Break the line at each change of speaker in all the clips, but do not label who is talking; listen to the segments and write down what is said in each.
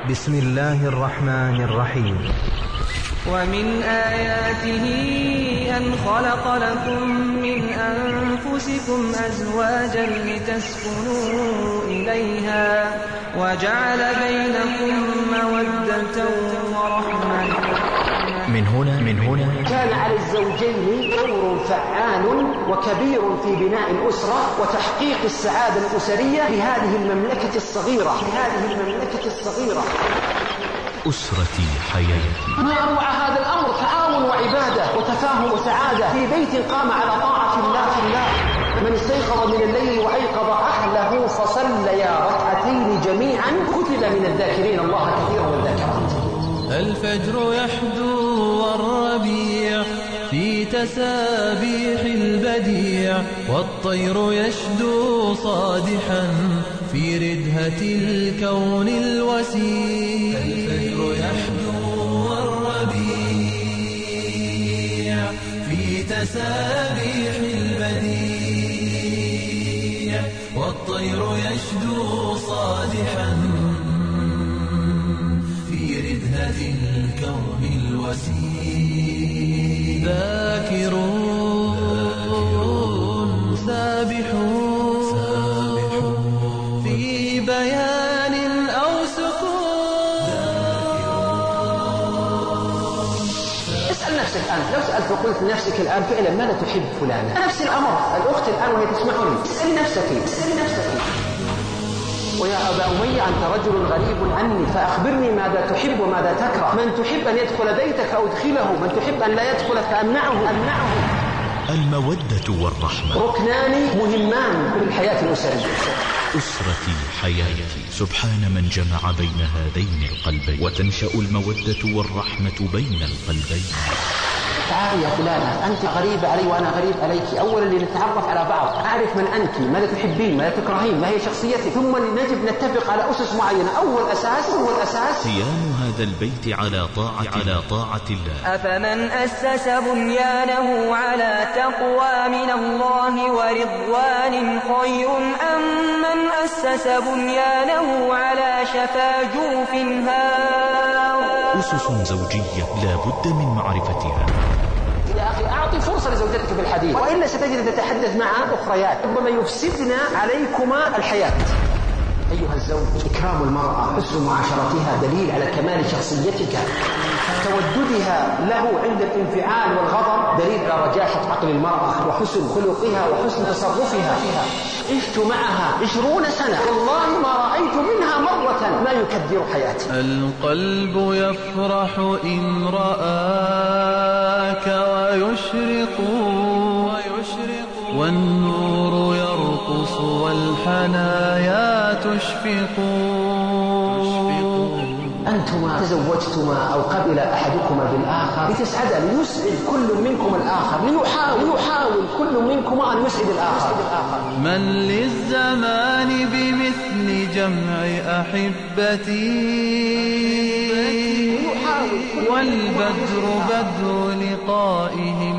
بسم الله الرحمن الرحيم.
ومن آياته أن خلق لكم من أنفسكم أزواجا لتسكنوا إليها وجعل بينكم مودة ورحمة.
من هنا
كان على الزوجين دور فعال وكبير في بناء الأسرة وتحقيق السعادة الأسرية لهذه المملكة الصغيرة.
أسرتي حياتي.
ما أروع هذا الأمر، تعاون وعبادة وتفاهم وسعادة في بيت قام على طاعة الله. من استيقظ من الليل وأيقظ أهله فصليا ركعتين جميعا كتب من الذاكرين الله كثيرا والذاكرات.
الفجر يحدو والربيع في تسابيح البديع، والطير يشدو صادحا في ردهة الكون الوسيع. الفجر يحدو والربيع في تسابيح البديع، والطير يشدو صادحا في ردهة الكون الوسيع. ذاكرون سابحون في بيان أو سكون.
اسأل نفسك الآن، لو سألت وقلت لنفسك الآن فعلا ماذا تحب فلانا؟ نفس الأمر، الأخت الآن وهي تسمعني اسألي نفسك. ويا أبا أمية أنت رجل غريب عني، فأخبرني ماذا تحب وماذا تكره. من تحب أن يدخل بيتك أدخله، من تحب أن لا يدخل فأمنعه.
المودة والرحمة
ركنان مهمان في الحياة الأسرية.
أسرتي حياتي. سبحان من جمع بين هذين القلبين، وتنشأ المودة والرحمة بين القلبين.
تعالي يا فلانة، أنت غريبة علي وأنا غريب عليك. أولا لنتعرف على بعض، أعرف من أنت، ماذا تحبين، ماذا تكرهين، ما هي شخصيتك، ثم نجب نتفق على أسس معينة. أول أساس
قيام هذا البيت على طاعة الله.
أفمن أسس بنيانه على تقوى من الله ورضوان خير أم من أسس بنيانه على شفا جرف هار.
أسس زوجية لا بد من معرفتها.
يا أخي أعطي فرصة لزوجتك في الحديث، وإلا ستجد تتحدث مع أخريات ربما يفسدن عليكما الحياة. أيها الزوج، إكرام المرأة، حسن معاشرتها دليل على كمال شخصيتك. توددها له عند الانفعال والغضب دليل على رجاحة عقل المرأة وحسن خلقها وحسن تصرفها. عشت معها 20 سنة والله ما رأيت منها مرة ما يكدر حياتي.
القلب يفرح إن رآك ويشرق والنور يرقص والحنايا تشفق.
أنتما تزوجتما أو قبل أحدكما بالآخر لتسعد، ليسعد كل منكم الآخر، ليحاول كل منكما أن يسعد الآخر.
من للزمان بمثل جمع أحبتي، والبدر بدر لقائهم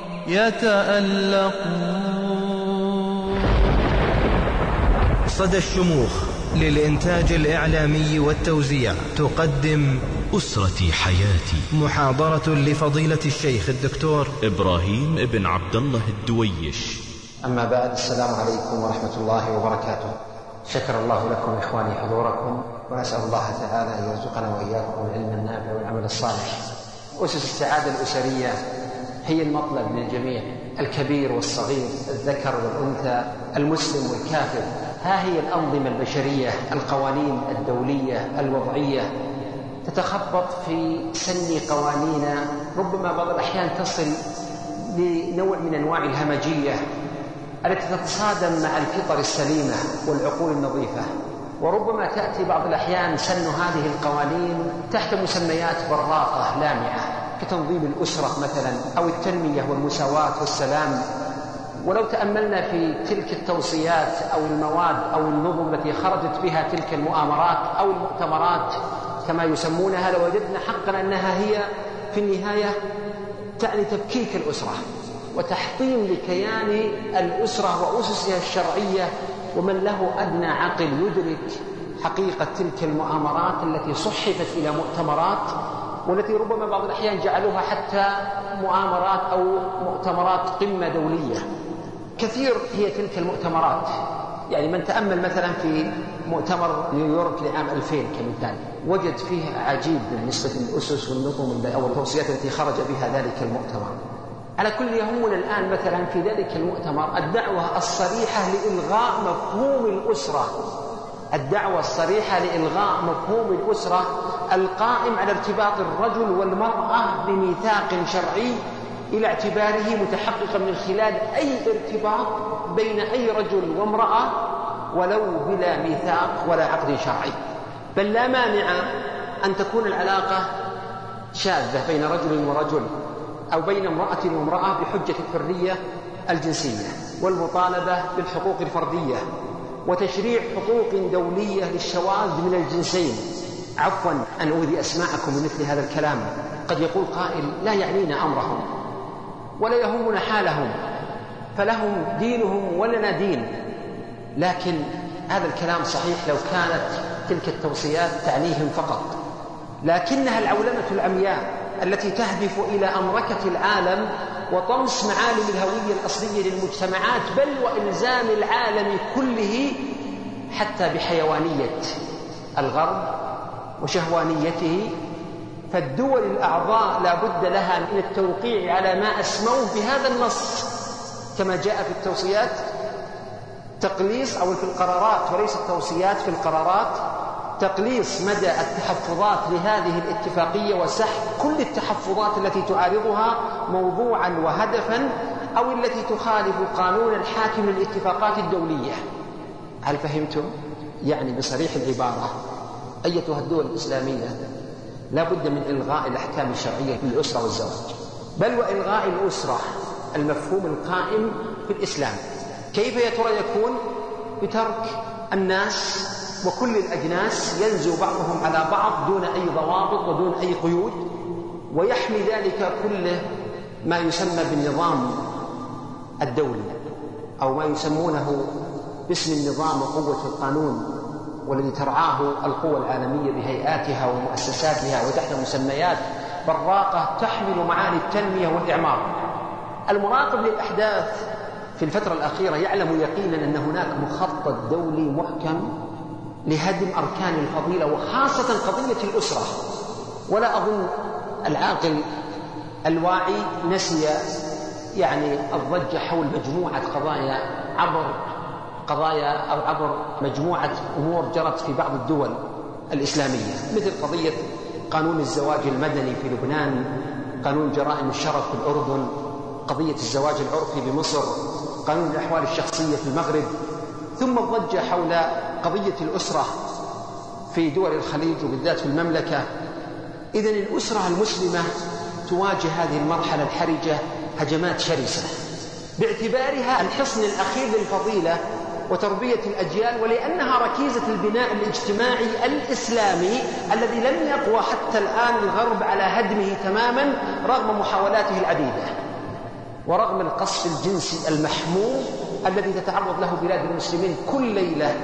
يتألقون.
صدى الشموخ للإنتاج الإعلامي والتوزيع تقدم أسرتي حياتي، محاضرة لفضيلة الشيخ الدكتور إبراهيم ابن عبد الله الدويش.
أما بعد، السلام عليكم ورحمة الله وبركاته. شكر الله لكم إخواني حضوركم، ونسأل الله تعالى أن يرزقنا وإياكم العلم النافع والعمل الصالح. أسس السعادة الأسرية هي المطلب للجميع، الكبير والصغير، الذكر والأنثى، المسلم والكافر. ها هي الأنظمة البشرية، القوانين الدولية الوضعية تتخبط في سن قوانين ربما بعض الأحيان تصل لنوع من أنواع الهمجية التي تتصادم مع الفطر السليمة والعقول النظيفة. وربما تأتي بعض الأحيان سن هذه القوانين تحت مسميات براقة لامعة كتنظيم الأسرة مثلا، أو التنمية والمساواة والسلام. ولو تأملنا في تلك التوصيات أو المواد أو النظم التي خرجت بها تلك المؤامرات أو المؤتمرات كما يسمونها، لوجدنا حقا أنها هي في النهاية تعني تفكيك الأسرة وتحطيم لكيان الأسرة وأسسها الشرعية. ومن له أدنى عقل يدرك حقيقة تلك المؤامرات التي صحفت إلى مؤتمرات، والتي ربما بعض الأحيان جعلوها حتى مؤامرات أو مؤتمرات قمة دولية. كثير هي تلك المؤتمرات، يعني من تأمل مثلا في مؤتمر نيويورك لعام 2000 كمثال وجد فيه عجيب بالنسبة للأسس والنظم أو التوصيات التي خرج بها ذلك المؤتمر. على كل يهمنا الآن مثلا في ذلك المؤتمر الدعوة الصريحة لإلغاء مفهوم الأسرة، الدعوة الصريحة لإلغاء مفهوم الأسرة القائم على ارتباط الرجل والمرأة بميثاق شرعي إلى اعتباره متحققا من خلال أي ارتباط بين أي رجل وامرأة ولو بلا ميثاق ولا عقد شرعي. بل لا مانع أن تكون العلاقة شاذة بين رجل ورجل أو بين امرأة وامرأة بحجة الحرية الجنسية والمطالبة بالحقوق الفردية وتشريع حقوق دولية للشواذ من الجنسين. عفوا أن أوذي أسماءكم بمثل هذا الكلام، قد يقول قائل لا يعنينا أمرهم ولا يهمنا حالهم، فلهم دينهم ولنا دين. لكن هذا الكلام صحيح لو كانت تلك التوصيات تعنيهم فقط، لكنها العولمة العمياء التي تهدف إلى أمركة العالم وطمس معالم الهوية الأصلية للمجتمعات، بل وإلزام العالم كله حتى بحيوانية الغرب وشهوانيته. فالدول الأعضاء لا بد لها من التوقيع على ما أسموه بهذا النص كما جاء في التوصيات تقليص، أو في القرارات وليس التوصيات، في القرارات تقليص مدى التحفظات لهذه الاتفاقية وسحب كل التحفظات التي تعارضها موضوعا وهدفا أو التي تخالف قانون الحاكم للاتفاقات الدولية. هل فهمتم؟ يعني بصريح العبارة أيتها الدول الإسلامية لا بد من إلغاء الأحكام الشرعية للأسرة والزواج، بل وإلغاء الأسرة المفهوم القائم في الإسلام. كيف يا ترى يكون؟ بترك الناس وكل الأجناس ينزو بعضهم على بعض دون أي ضوابط ودون أي قيود، ويحمي ذلك كله ما يسمى بالنظام الدولي أو ما يسمونه باسم النظام وقوة القانون، والذي ترعاه القوى العالمية بهيئاتها ومؤسساتها وتحت مسميات براقة تحمل معاني التنمية والإعمار. المراقب للأحداث في الفترة الأخيرة يعلم يقينا أن هناك مخطط دولي محكم لهدم أركان الفضيلة وخاصة قضية الأسرة. ولا أظن العاقل الواعي نسي يعني الضجة حول مجموعة قضايا أو عبر مجموعة أمور جرت في بعض الدول الإسلامية، مثل قضية قانون الزواج المدني في لبنان، قانون جرائم الشرف في الأردن، قضية الزواج العرفي بمصر، قانون الأحوال الشخصية في المغرب، ثم الضجة حول قضية الأسرة في دول الخليج وبالذات في المملكة. إذن الأسرة المسلمة تواجه هذه المرحلة الحرجة هجمات شرسة باعتبارها الحصن الأخير للفضيلة وتربية الأجيال، ولأنها ركيزة البناء الاجتماعي الإسلامي الذي لم يقوى حتى الآن الغرب على هدمه تماما رغم محاولاته العديدة ورغم القصف الجنسي المحموم الذي تتعرض له بلاد المسلمين كل ليلة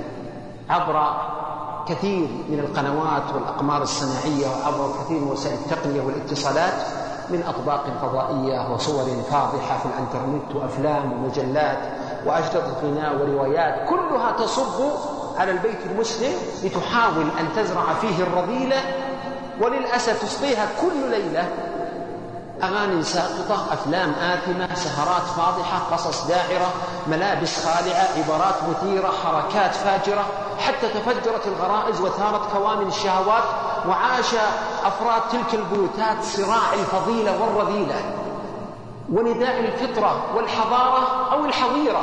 عبر كثير من القنوات والأقمار الصناعية وعبر كثير من وسائل التقنية والاتصالات من أطباق فضائية وصور فاضحة في الإنترنت وأفلام ومجلات وأشرطة غناء وروايات، كلها تصب على البيت المسلم لتحاول أن تزرع فيه الرذيلة، وللأسف تصبيها كل ليلة أغاني ساقطة، أفلام آثمة، سهرات فاضحة، قصص داعرة، ملابس خالعة، عبارات مثيرة، حركات فاجرة، حتى تفجرت الغرائز وثارت كوامن الشهوات وعاش أفراد تلك البيوتات صراع الفضيلة والرذيلة ونداء الفطرة والحضارة أو الحظيرة.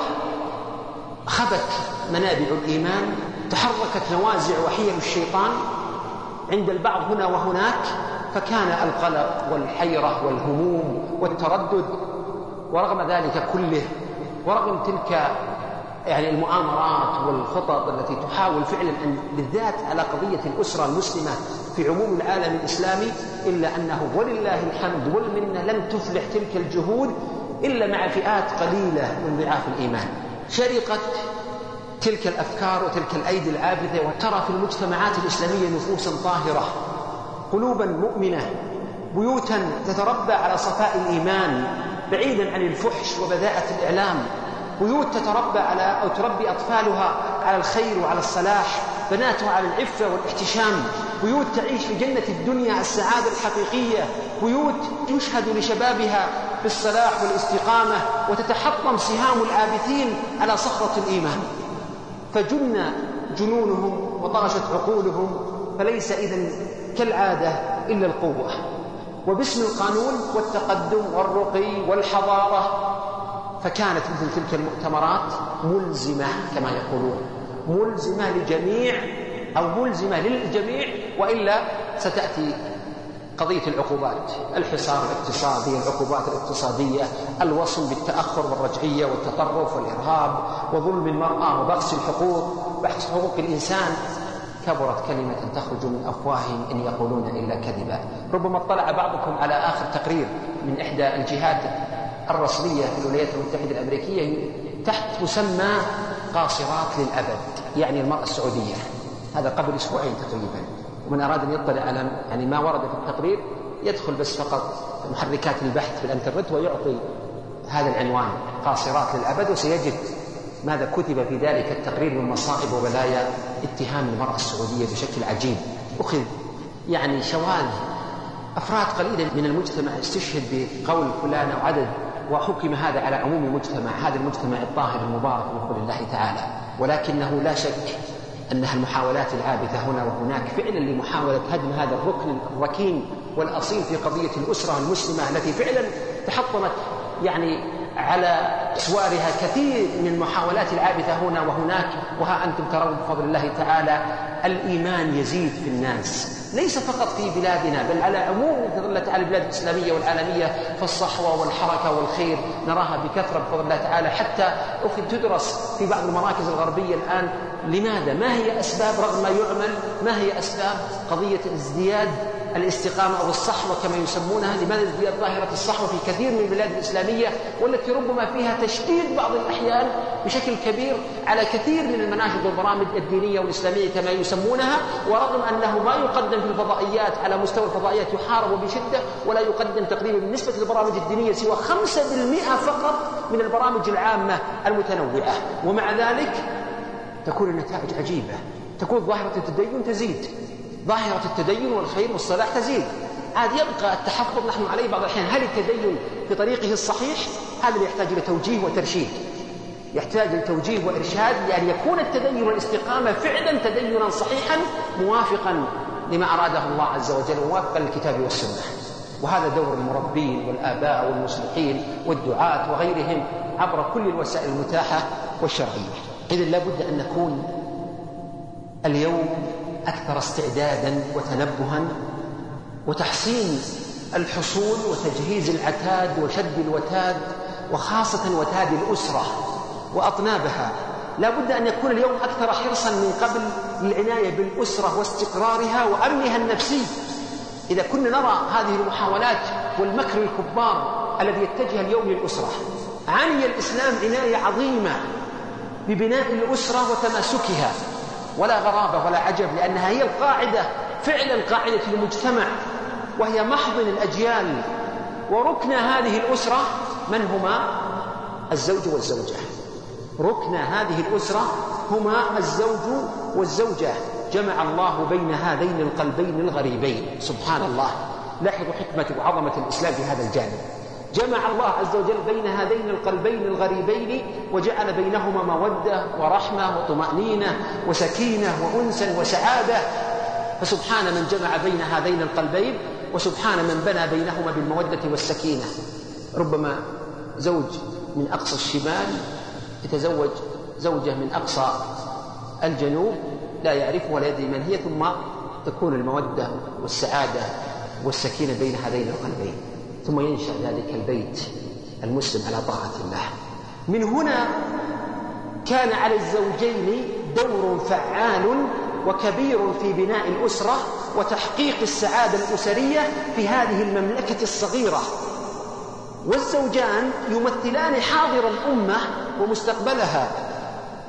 خبت منابع الإيمان، تحركت نوازع وحيل الشيطان عند البعض هنا وهناك، فكان القلق والحيرة والهموم والتردد. ورغم ذلك كله، ورغم تلك يعني المؤامرات والخطط التي تحاول فعلا أن بالذات على قضية الأسرة المسلمة في عموم العالم الإسلامي، إلا أنه ولله الحمد والمنة لم تفلح تلك الجهود إلا مع فئات قليلة من ضعاف الإيمان. شرقت تلك الأفكار وتلك الأيدي العابثة، وترى في المجتمعات الإسلامية نفوسا طاهرة، قلوبا مؤمنة، بيوتا تتربى على صفاء الإيمان بعيدا عن الفحش وبذاءة الإعلام، بيوت تتربى على أو تربي أطفالها على الخير وعلى الصلاح، بناتها على العفة والاحتشام، بيوت تعيش في جنة الدنيا السعادة الحقيقية، بيوت تشهد لشبابها بالصلاح والاستقامة، وتتحطم سهام العابثين على صخرة الإيمان، فجن جنونهم وطغشت عقولهم، فليس إذن كالعادة إلا القوة، وباسم القانون والتقدم والرقي والحضارة. فكانت مثل تلك المؤتمرات ملزمة كما يقولون، ملزمة لجميع أو ملزمة للجميع، وإلا ستأتي قضية العقوبات، الحصار الاقتصادي، العقوبات الاقتصادية، الوصم بالتأخر والرجعية والتطرف والإرهاب وظلم المرأة وبخس الحقوق، بحث حقوق الإنسان. كبرت كلمة تخرج من أفواههم إن يقولون إلا كذبا. ربما اطلع بعضكم على آخر تقرير من إحدى الجهات الرسمية في الولايات المتحدة الأمريكية تحت مسمى قاصرات للأبد، يعني المرأة السعودية، هذا قبل أسبوعين تقريبا. ومن أراد أن يطلع على يعني ما ورد في التقرير يدخل بس فقط محركات البحث في الانترنت ويعطي هذا العنوان قاصرات للأبد، وسيجد ماذا كتب في ذلك التقرير من مصائب وبلايا اتهام المرأة السعودية بشكل عجيب. أخذ يعني شواذ أفراد قليلة من المجتمع استشهد بقول فلان أو عدد، وحكم هذا على عموم المجتمع، هذا المجتمع الطاهر المبارك من قول الله تعالى. ولكنه لا شك أنها المحاولات العابثة هنا وهناك فعلا لمحاولة هدم هذا الركن الركين والأصيل في قضية الأسرة المسلمة التي فعلا تحطمت يعني على أسوارها كثير من المحاولات العابثة هنا وهناك. وها أنتم ترون بفضل الله تعالى الإيمان يزيد في الناس، ليس فقط في بلادنا بل على عموم بفضل تعالى البلاد الإسلامية والعالمية، فالصحوة والحركة والخير نراها بكثرة بفضل الله تعالى، حتى تدرس في بعض المراكز الغربية الآن. لماذا؟ ما هي أسباب رغم ما يعمل؟ ما هي أسباب قضية ازدياد الاستقامة أو الصحوة كما يسمونها؟ لماذا ازدياد ظاهرة الصحوة في كثير من البلاد الإسلامية، والتي ربما فيها تشديد بعض الأحيان بشكل كبير على كثير من المناشد والبرامج الدينية والإسلامية كما يسمونها، ورغم أنه ما يقدم في الفضائيات على مستوى الفضائيات يحارب بشدة، ولا يقدم تقريبا بالنسبة للبرامج الدينية سوى 5% فقط من البرامج العامة المتنوعة. ومع ذلك تكون النتائج عجيبة، تكون ظاهرة التدين تزيد، ظاهرة التدين والخير والصلاح تزيد. عاد يبقى التحفظ نحن عليه بعض الأحيان، هل التدين في طريقه الصحيح؟ هذا اللي يحتاج إلى توجيه وترشيد، يحتاج إلى توجيه وإرشاد، لأن يكون التدين والاستقامة فعلا تدينا صحيحا موافقا لما أراده الله عز وجل وموافقا للكتاب والسنة. وهذا دور المربين والآباء والمصلحين والدعاة وغيرهم عبر كل الوسائل المتاحة والشرعية. إذن لابد أن نكون اليوم أكثر استعدادا وتنبها وتحصين الحصول وتجهيز العتاد وشد الوتاد، وخاصة وتاد الأسرة وأطنابها. لا بد أن يكون اليوم أكثر حرصا من قبل للعناية بالأسرة واستقرارها وأمنها النفسي. إذا كنا نرى هذه المحاولات والمكر الكبار الذي يتجه اليوم للأسرة، عني الإسلام عناية عظيمة ببناء الأسرة وتماسكها، ولا غرابة ولا عجب، لأنها هي القاعدة فعلا، قاعدة المجتمع، وهي محضن الأجيال. وركن هذه الأسرة من هما؟ الزوج والزوجة. ركن هذه الأسرة هما الزوج والزوجة. جمع الله بين هذين القلبين الغريبين، سبحان الله. لاحظوا حكمة وعظمة الإسلام في هذا الجانب. جمع الله عز وجل بين هذين القلبين الغريبين وجعل بينهما مودة ورحمة وطمأنينة وسكينة وأنسا وسعادة. فسبحان من جمع بين هذين القلبين، وسبحان من بنى بينهما بالمودة والسكينة. ربما زوج من أقصى الشمال يتزوج زوجة من أقصى الجنوب لا يعرفه ولا يدري من هي، ثم تكون المودة والسعادة والسكينة بين هذين القلبين، ثم ينشأ ذلك البيت المسلم على طاعة الله. من هنا كان على الزوجين دور فعال وكبير في بناء الأسرة وتحقيق السعادة الأسرية في هذه المملكة الصغيرة. والزوجان يمثلان حاضر الأمة ومستقبلها،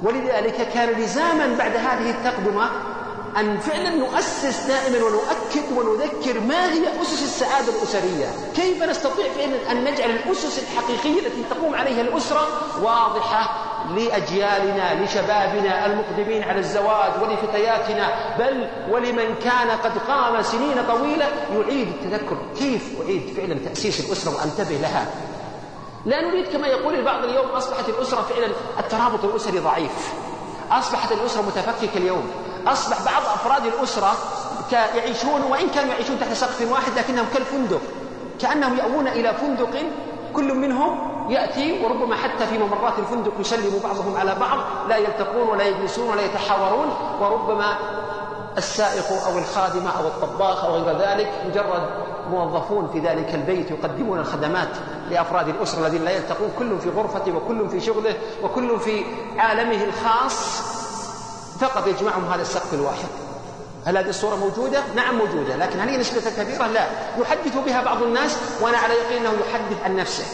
ولذلك كان لزاما بعد هذه التقدمة أن فعلا نؤسس دائما ونؤكد ونذكر ما هي أسس السعادة الأسرية، كيف نستطيع فعلا أن نجعل الأسس الحقيقية التي تقوم عليها الأسرة واضحة لأجيالنا، لشبابنا المقدمين على الزواج ولفتياتنا، بل ولمن كان قد قام سنين طويلة يعيد التذكر كيف أعيد فعلا تأسيس الأسرة وأنتبه لها. لا نريد كما يقول البعض اليوم أصبحت الأسرة فعلا الترابط الأسري ضعيف، أصبحت الأسرة متفككة اليوم، أصبح بعض أفراد الأسرة يعيشون وإن كانوا يعيشون تحت سقف واحد لكنهم كالفندق، كأنهم يأوون إلى فندق كل منهم يأتي وربما حتى في ممرات الفندق يسلم بعضهم على بعض، لا يلتقون ولا يجلسون ولا يتحاورون، وربما السائق أو الخادمة أو الطباخ أو غير ذلك مجرد موظفون في ذلك البيت يقدمون الخدمات لأفراد الأسرة الذين لا يلتقون، كل في غرفته وكل في شغله وكل في عالمه الخاص، فقط يجمعهم هذا السقف الواحد. هل هذه الصورة موجودة؟ نعم موجودة، لكن هل هي نسبة كبيرة؟ لا. يحدث بها بعض الناس وأنا على يقين أنه يحدث عن نفسه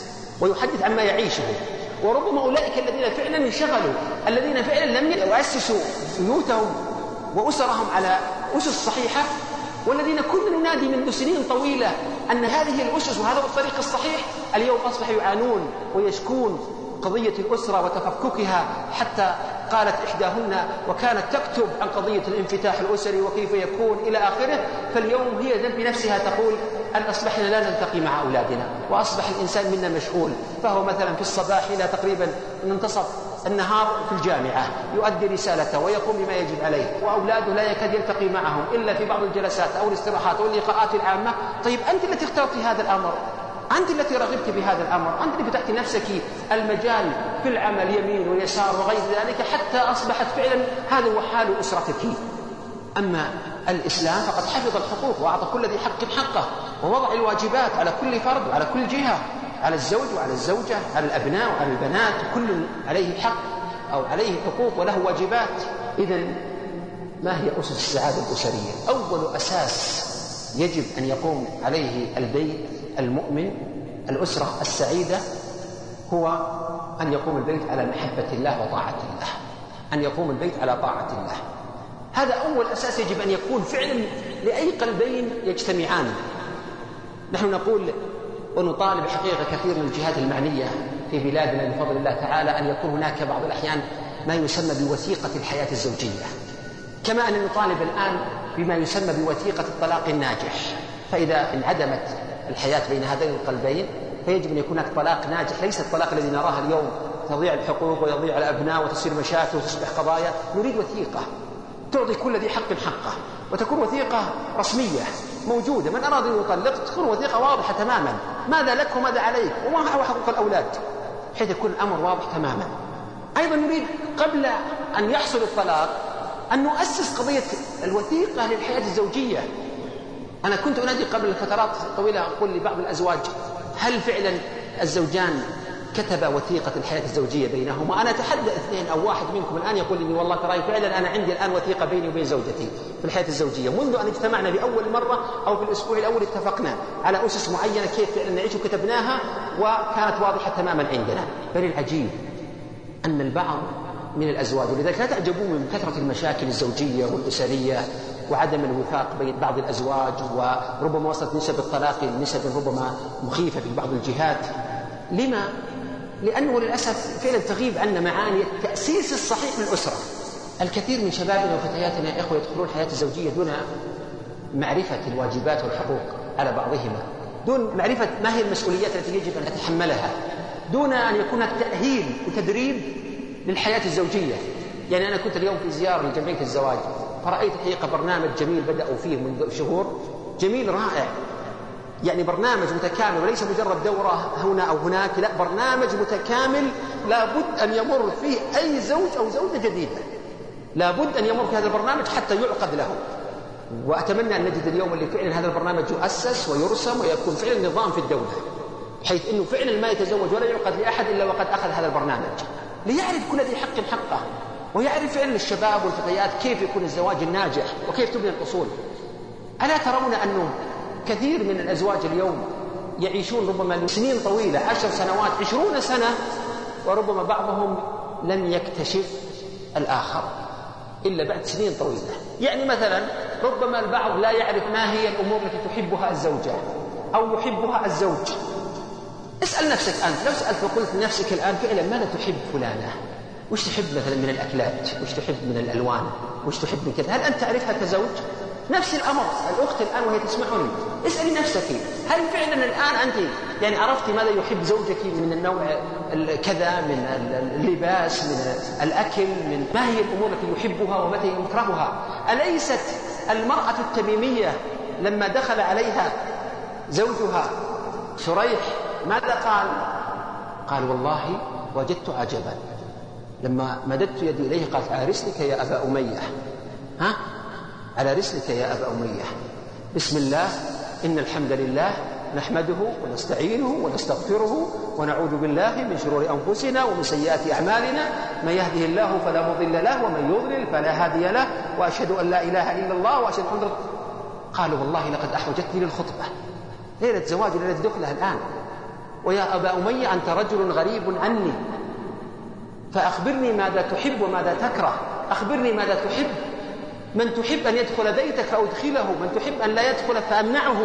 ويحدث عما يعيشه، وربما أولئك الذين فعلا انشغلوا، الذين فعلا لم يؤسسوا بيوتهم وأسرهم على أسس صحيحة، والذين كنا ننادي منذ سنين طويلة أن هذه الأسس وهذا الطريق الصحيح، اليوم أصبحوا يعانون ويشكون قضية الأسرة وتفككها، حتى قالت إحداهن وكانت تكتب عن قضية الانفتاح الأسري وكيف يكون إلى آخره، فاليوم هي بنفسها تقول أن أصبحنا لا نلتقي مع أولادنا، وأصبح الإنسان منا مشغول، فهو مثلا في الصباح إلى تقريبا منتصف النهار في الجامعة يؤدي رسالته ويقوم بما يجب عليه، وأولاده لا يكاد يلتقي معهم إلا في بعض الجلسات أو الاستراحات أو اللقاءات العامة. طيب أنت التي اخترت هذا الأمر، أنت التي رغبت بهذا الأمر، أنت اللي فتحت نفسك المجال في العمل يمين ويسار وغير ذلك، حتى أصبحت فعلا هذا هو حال أسرتك. أما الإسلام فقد حفظ الحقوق وأعطى كل ذي حق حقه، ووضع الواجبات على كل فرد وعلى كل جهة، على الزوج وعلى الزوجة، على الأبناء وعلى البنات، كل عليه حق أو عليه حقوق وله واجبات. إذن ما هي أسس السعادة الأسرية؟ أول أساس يجب أن يقوم عليه البيت المؤمن، الأسرة السعيدة، هو أن يقوم البيت على محبة الله وطاعة الله، أن يقوم البيت على طاعة الله. هذا أول أساس يجب أن يكون فعلا لأي قلبين يجتمعان. نحن نقول ونطالب حقيقة كثير من الجهات المعنية في بلادنا بفضل الله تعالى أن يكون هناك بعض الأحيان ما يسمى بوثيقة الحياة الزوجية، كما أن نطالب الآن بما يسمى بوثيقة الطلاق الناجح. فإذا انعدمت الحياة بين هذين القلبين فيجب أن يكون هناك طلاق ناجح، ليس الطلاق الذي نراه اليوم تضيع الحقوق ويضيع الأبناء وتصير مشاكل وتصبح قضايا. نريد وثيقة تعطي كل ذي حق حقه، وتكون وثيقة رسمية موجودة، من أراد أن يطلق تكون وثيقة واضحة تماما، ماذا لك وماذا عليك وما هو حقوق الأولاد، حيث يكون الأمر واضح تماما. أيضا نريد قبل أن يحصل الطلاق أن نؤسس قضية الوثيقة للحياة الزوجية. أنا كنت أنادي قبل فترات طويلة أقول لبعض الأزواج هل فعلا الزوجان كتب وثيقة الحياة الزوجية بينهما؟ أنا أتحدى اثنين أو واحد منكم الآن يقول لي والله ترى فعلا أنا عندي الآن وثيقة بيني وبين زوجتي في الحياة الزوجية، منذ أن اجتمعنا بأول مرة أو في الأسبوع الأول اتفقنا على أسس معينة كيف فعلا نعيش وكتبناها وكانت واضحة تماما عندنا. بل العجيب أن البعض من الأزواج، ولذلك لا تعجبون من كثرة المشاكل الزوجية والأسرية وعدم الوفاق بين بعض الأزواج، وربما وصلت نسب الطلاق نسب ربما مخيفة في بعض الجهات. لما؟ لأنه للأسف فعلا تغيب عنا معاني التأسيس الصحيح للأسرة. الكثير من شبابنا وفتياتنا يا إخوة يدخلون الحياة الزوجية دون معرفة الواجبات والحقوق على بعضهما، دون معرفة ما هي المسؤوليات التي يجب أن نتحملها، دون أن يكون تأهيل وتدريب للحياة الزوجية. يعني أنا كنت اليوم في زيارة لجمعية الزواج، فرأيت الحقيقة برنامج جميل بدأوا فيه منذ شهور، جميل رائع، يعني برنامج متكامل وليس مجرد دورة هنا أو هناك، لا برنامج متكامل لابد أن يمر فيه أي زوج أو زوجة جديدة، لابد أن يمر في هذا البرنامج حتى يعقد له. وأتمنى أن نجد اليوم اللي فعلا هذا البرنامج يؤسس ويرسم ويكون فعلا نظام في الدولة، بحيث أنه فعلا ما يتزوج ولا يعقد لأحد إلا وقد أخذ هذا البرنامج، ليعرف كل ذي حق حقه، ويعرف فعلا الشباب والفتيات كيف يكون الزواج الناجح وكيف تبني الأصول. ألا ترون أنه كثير من الأزواج اليوم يعيشون ربما سنين طويلة، 10 سنوات 20 سنة، وربما بعضهم لم يكتشف الآخر إلا بعد سنين طويلة. يعني مثلا ربما البعض لا يعرف ما هي الأمور التي تحبها الزوجة أو يحبها الزوج. اسأل نفسك أنت، لو سألت وقلت لنفسك الآن فعلا ماذا تحب فلانة؟ وش تحب مثلا من الأكلات؟ وش تحب من الألوان؟ وش تحب من كذا؟ هل أنت تعرفها كزوج؟ نفس الأمر الأخت الآن وهي تسمعني، اسألي نفسك هل فعلا الآن أنت يعني عرفتي ماذا يحب زوجك من النوع كذا، من اللباس، من الأكل، من ما هي الأمور التي يحبها ومتى يكرهها؟ أليست المرأة التميمية لما دخل عليها زوجها شريح ماذا قال؟ قال والله وجدت عجبا. لما مددت يدي إليه قالت على رسلك يا أبا أمية، ها؟ على رسلك يا أبا أمية، بسم الله إن الحمد لله نحمده ونستعينه ونستغفره ونعوذ بالله من شرور أنفسنا ومن سيئات أعمالنا، من يهده الله فلا مضل له ومن يضلل فلا هادي له، وأشهد أن لا إله إلا الله وأشهد أن محمدا. قالوا والله لقد أحوجتني للخطبة، ليلة زواج ليلة دخلها الآن، ويا أبا أمية أنت رجل غريب عني، فأخبرني ماذا تحب وماذا تكره، أخبرني ماذا تحب، من تحب أن يدخل بيتك فأدخله، من تحب أن لا يدخل فأمنعه.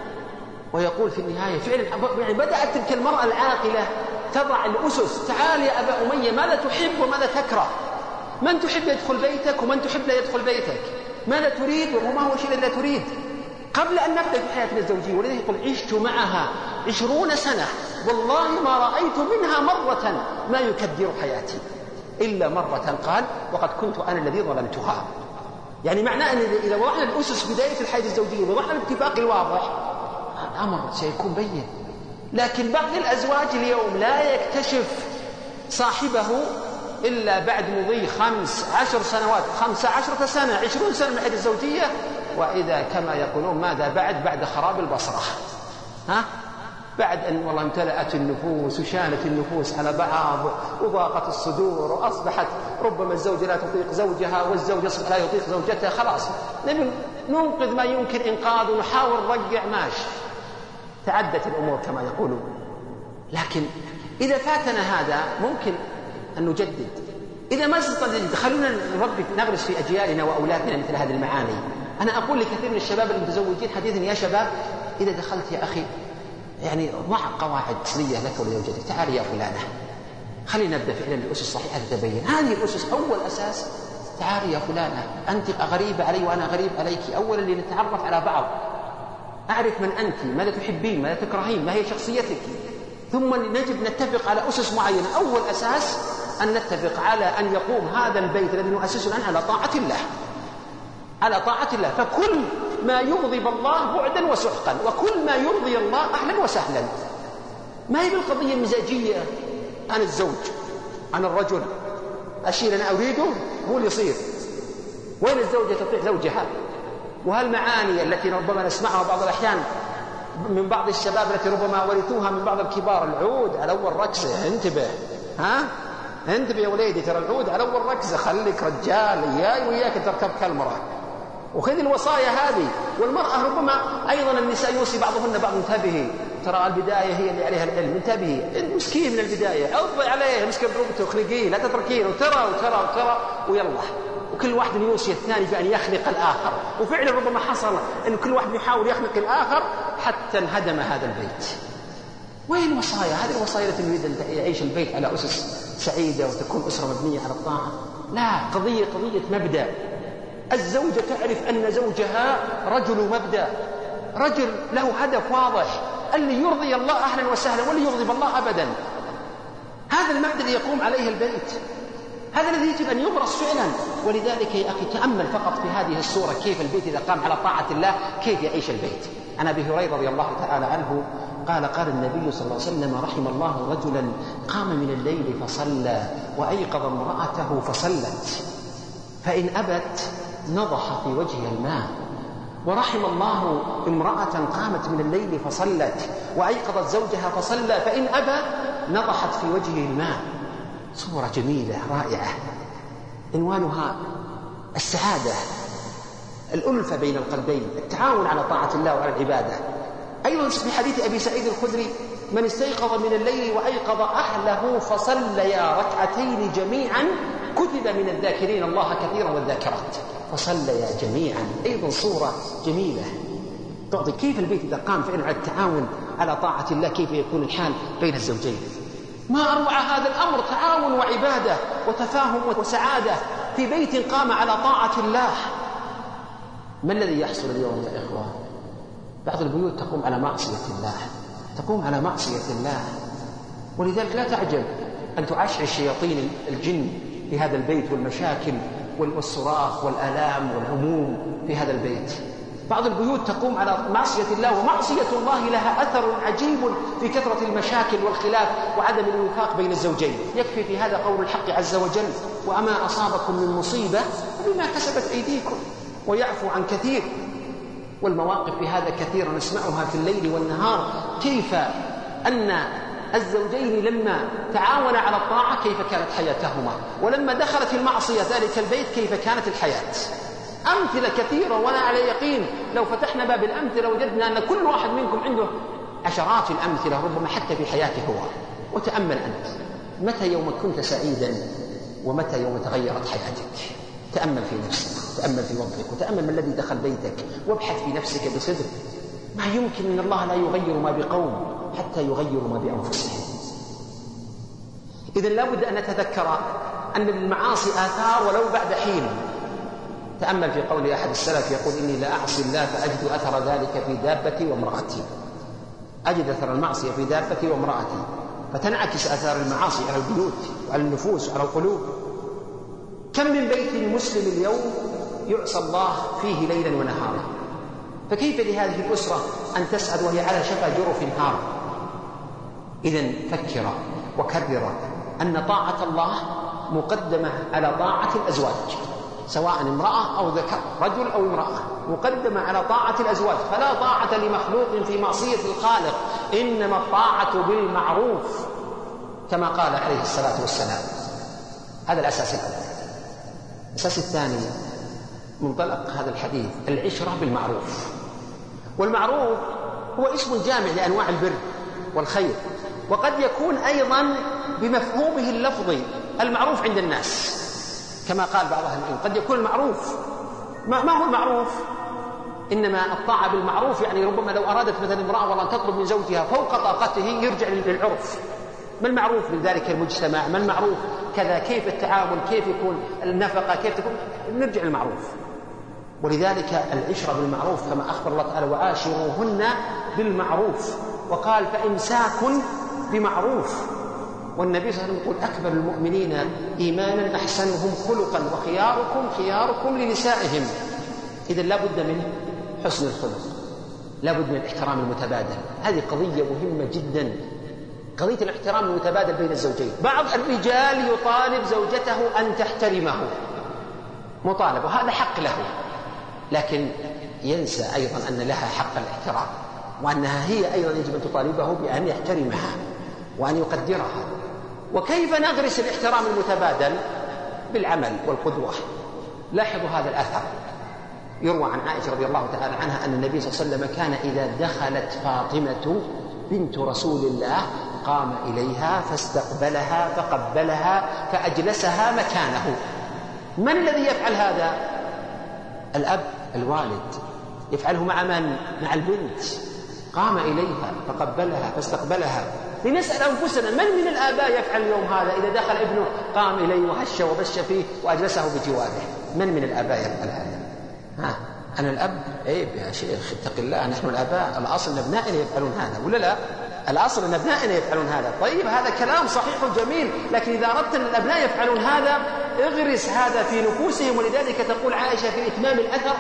ويقول في النهاية فعلا يعني بدأت تلك المرأة العاقلة تضع الأسس. تعال يا أبا أمية ماذا تحب وماذا تكره، من تحب يدخل بيتك ومن تحب لا يدخل بيتك، ماذا تريد وما هو الشيء الذي لا تريد، قبل أن نبدأ في حياتنا الزوجية. ولذلك يقول عشت معها 20 سنة والله ما رأيت منها مرة ما يكدر حياتي إلا مرة قال وقد كنت أنا الذي ظلمتها. يعني معناه أن إذا وضعنا الأسس بداية الحياة الزوجية ووضعنا الاتفاق الواضح الأمر سيكون بين. لكن بعض الأزواج اليوم لا يكتشف صاحبه إلا بعد مضي 15 سنوات، 15 سنة، 20 سنة من الحياة الزوجية، وإذا كما يقولون ماذا بعد خراب البصرة، ها؟ بعد أن والله امتلأت النفوس وشانت النفوس على بعض وضاقت الصدور وأصبحت ربما الزوجة لا تطيق زوجها والزوج لا يطيق زوجته، خلاص نبي ننقذ ما يمكن إنقاذه ونحاول نرجع ماشي، تعدت الأمور كما يقولون. لكن إذا فاتنا هذا ممكن أن نجدد. إذا ما استطعنا خلونا نغرس في أجيالنا وأولادنا مثل هذه المعاني. أنا أقول لكثير من الشباب المتزوجين حديثا يا شباب إذا دخلت يا أخي يعني ضع قواعد سرية لك ولزوجتك، تعالي يا فلانة خلينا نبدأ فعلا الأسس الصحيحة تتبين. هذه الأسس أول أساس، تعالي يا فلانة أنت غريبة علي وأنا غريب عليك، أولا لنتعرف على بعض، أعرف من أنت، ماذا تحبين، ماذا تكرهين، ما هي شخصيتك، ثم نجب نتفق على أسس معينة. أول أساس أن نتفق على أن يقوم هذا البيت الذي نؤسسه الآن على طاعة الله، على طاعة الله، فكل ما يغضب الله بعدا وسحقا وكل ما يرضي الله أهلا وسهلا. ما هي بالقضية المزاجية، أنا الزوج أنا الرجل أشير أنا أريده هو اللي يصير، وين الزوجة تطيع زوجها. وهالمعاني التي ربما نسمعها بعض الأحيان من بعض الشباب التي ربما ورثوها من بعض الكبار، العود على أول ركزة، انتبه، ها انتبه يا وليدي ترى العود على أول ركزة، خليك رجال إياي وإياك تركب كالمرأة، وخذ الوصايا هذه. والمرأة ربما أيضا النساء يوصي بعضهن بعض، انتبهي ترى البداية هي اللي عليها العلم، انتبهي مسكين من البداية، عضي عليه مسكين ربطه وخلقيه لا تتركيه، وترى ويلا، وكل واحد يوصي الثاني بأن يخلق الآخر. وفعلا ربما حصل أن كل واحد يحاول يخلق الآخر حتى انهدم هذا البيت. وين الوصايا؟ هذه الوصايا التي نريد أن يعيش البيت على أسس سعيدة وتكون أسرة مبنية على الطاعة. لا، قضية مبدأ. الزوجة تعرف أن زوجها رجل مبدأ، رجل له هدف واضح، اللي يرضي الله أهلا وسهلا واللي يغضب الله أبدا. هذا المبدأ الذي يقوم عليه البيت، هذا الذي يجب أن يغرس فعلا. ولذلك يا أخي تأمل فقط في هذه الصورة كيف البيت إذا قام على طاعة الله كيف يعيش البيت. عن أبي هريرة رضي الله تعالى عنه قال النبي صلى الله عليه وسلم رحم الله رجلا قام من الليل فصلى وأيقظ امرأته فصلت، فإن أبت نضح في وجهها الماء. ورحم الله امرأة قامت من الليل فصلت وأيقظت زوجها فصلى، فإن أبى نضحت في وجهه الماء. صورة جميلة رائعة عنوانها السعادة، الألفة بين القلبين، التعاون على طاعة الله وعلى العبادة. أيضا في حديث أبي سعيد الخدري من استيقظ من الليل وأيقظ أهله فصليا ركعتين جميعا كتب من الذاكرين الله كثيرا والذاكرات. فصليا جميعا، أيضا صورة جميلة تعطي كيف البيت إذا قام فعلا على التعاون على طاعة الله كيف يكون الحال بين الزوجين. ما أروع هذا الأمر، تعاون وعبادة وتفاهم وسعادة في بيت قام على طاعة الله. ما الذي يحصل اليوم يا إخوان؟ بعض البيوت تقوم على معصية الله، تقوم على معصية الله، ولذلك لا تعجب أن تعشع شياطين الجن في هذا البيت والمشاكل والصراخ والآلام والهموم في هذا البيت. بعض البيوت تقوم على معصية الله، ومعصية الله لها أثر عجيب في كثرة المشاكل والخلاف وعدم الوفاق بين الزوجين. يكفي في هذا قول الحق عز وجل: وما أصابكم من مصيبة فبما كسبت أيديكم ويعفو عن كثير. والمواقف في هذا كثيرة نسمعها في الليل والنهار، كيف أن الزوجين لما تعاونا على الطاعة كيف كانت حياتهما، ولما دخلت المعصية ذلك البيت كيف كانت الحياة. أمثلة كثيرة، وأنا على يقين لو فتحنا باب الأمثلة وجدنا أن كل واحد منكم عنده عشرات الأمثلة ربما حتى في حياته هو. وتأمل أنت متى يوم كنت سعيدا ومتى يوم تغيرت حياتك. تأمل في نفسك، تأمل في وضعك، وتأمل ما الذي دخل بيتك، وابحث في نفسك بصدق. ما يمكن أن الله لا يغير ما بقوم حتى يغيروا ما بأنفسهم. إذن لابد أن نتذكر أن للمعاصي آثار ولو بعد حين. تأمل في قول أحد السلف يقول: إني لا أعصي الله فأجد أثر ذلك في دابتي وامرأتي. أجد أثر المعصية في دابتي وامرأتي، فتنعكس آثار المعاصي على البيوت وعلى النفوس وعلى القلوب. كم من بيت مسلم اليوم يعصى الله فيه ليلا ونهارا، فكيف لهذه الأسرة أن تسعد وهي على شفا جرف نهار؟ إذن فكر وكرر أن طاعة الله مقدمة على طاعة الأزواج، سواء امرأة أو ذكر، رجل أو امرأة، مقدمة على طاعة الأزواج. فلا طاعة لمخلوق في معصية الخالق، إنما الطاعة بالمعروف كما قال عليه الصلاة والسلام. هذا الأساس الأول. الأساس الثاني منطلق هذا الحديث: العشرة بالمعروف. والمعروف هو اسم جامع لأنواع البر والخير، وقد يكون أيضا بمفهومه اللفظي المعروف عند الناس، كما قال بعض أهل العلم قد يكون المعروف. ما هو المعروف؟ إنما الطاعة بالمعروف يعني ربما لو أرادت مثلا امرأة والله أن تطلب من زوجها فوق طاقته يرجع للعرف. ما المعروف من ذلك المجتمع؟ ما المعروف كذا؟ كيف التعامل؟ كيف يكون النفقة؟ كيف تكون؟ نرجع للمعروف. ولذلك العشرة بالمعروف كما أخبر الله تعالى: وعاشروهن بالمعروف، وقال: فإمساك بمعروف. والنبي صلى الله عليه وسلم يقول: أكبر المؤمنين إيمانا أحسنهم خلقا وخياركم خياركم لنسائهم. إذن لا بد من حسن الخلق، لا بد من الاحترام المتبادل. هذه قضية مهمة جدا، قضية الاحترام المتبادل بين الزوجين. بعض الرجال يطالب زوجته أن تحترمه، مطالب، وهذا حق له، لكن ينسى أيضا أن لها حق الاحترام، وأنها هي أيضا يجب أن تطالبه بأن يحترمها وأن يقدرها. وكيف نغرس الاحترام المتبادل؟ بالعمل والقدوة. لاحظوا هذا الأثر، يروى عن عائشة رضي الله تعالى عنها أن النبي صلى الله عليه وسلم كان إذا دخلت فاطمة بنت رسول الله قام إليها فاستقبلها فقبلها فأجلسها مكانه. من الذي يفعل هذا؟ الأب، الوالد، يفعله مع من؟ مع البنت. قام إليها فقبلها فاستقبلها. لنسأل أنفسنا: من الآباء يفعل اليوم هذا؟ إذا دخل ابنه قام إليه وهش وبش فيه وأجلسه بجواره. من الآباء يفعل هذا؟ أنا الأب؟ عيب يا شيخ، اتق الله، نحن الآباء الأصل أن أبنائنا يفعلون هذا، ولا لا؟ الأصل أن أبنائنا يفعلون هذا. طيب، هذا كلام صحيح وجميل، لكن إذا أردت أن الأبناء يفعلون هذا اغرس هذا في نفوسهم. ولذلك تقول عائشة في إتمام الأثر: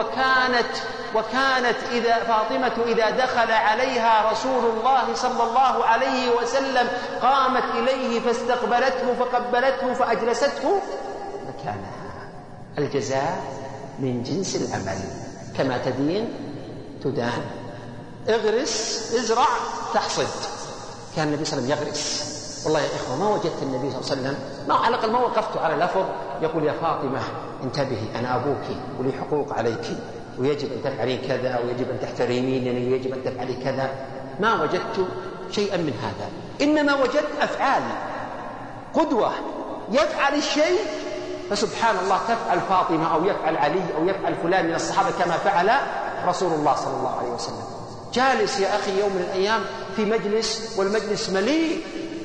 وكانت إذا فاطمة إذا دخل عليها رسول الله صلى الله عليه وسلم قامت إليه فاستقبلته فقبلته فأجلسته مكانها. الجزاء من جنس العمل، كما تدين تدان. اغرس، ازرع، تحصد. كان النبي صلى الله عليه وسلم يغرس. والله يا إخوة ما وجدت النبي صلى الله عليه وسلم، على الأقل ما وقفت على لفظ يقول: يا فاطمة انتبهي، أنا أبوك ولي حقوق عليك ويجب أن تفعلين كذا ويجب أن تحترمينني ويجب أن تفعلي كذا. ما وجدت شيئا من هذا، إنما وجدت أفعال. قدوة يفعل الشيء فسبحان الله تفعل فاطمة أو يفعل علي أو يفعل فلان من الصحابة كما فعل رسول الله صلى الله عليه وسلم. جالس يا أخي يوم من الأيام في مجلس، والمجلس مليء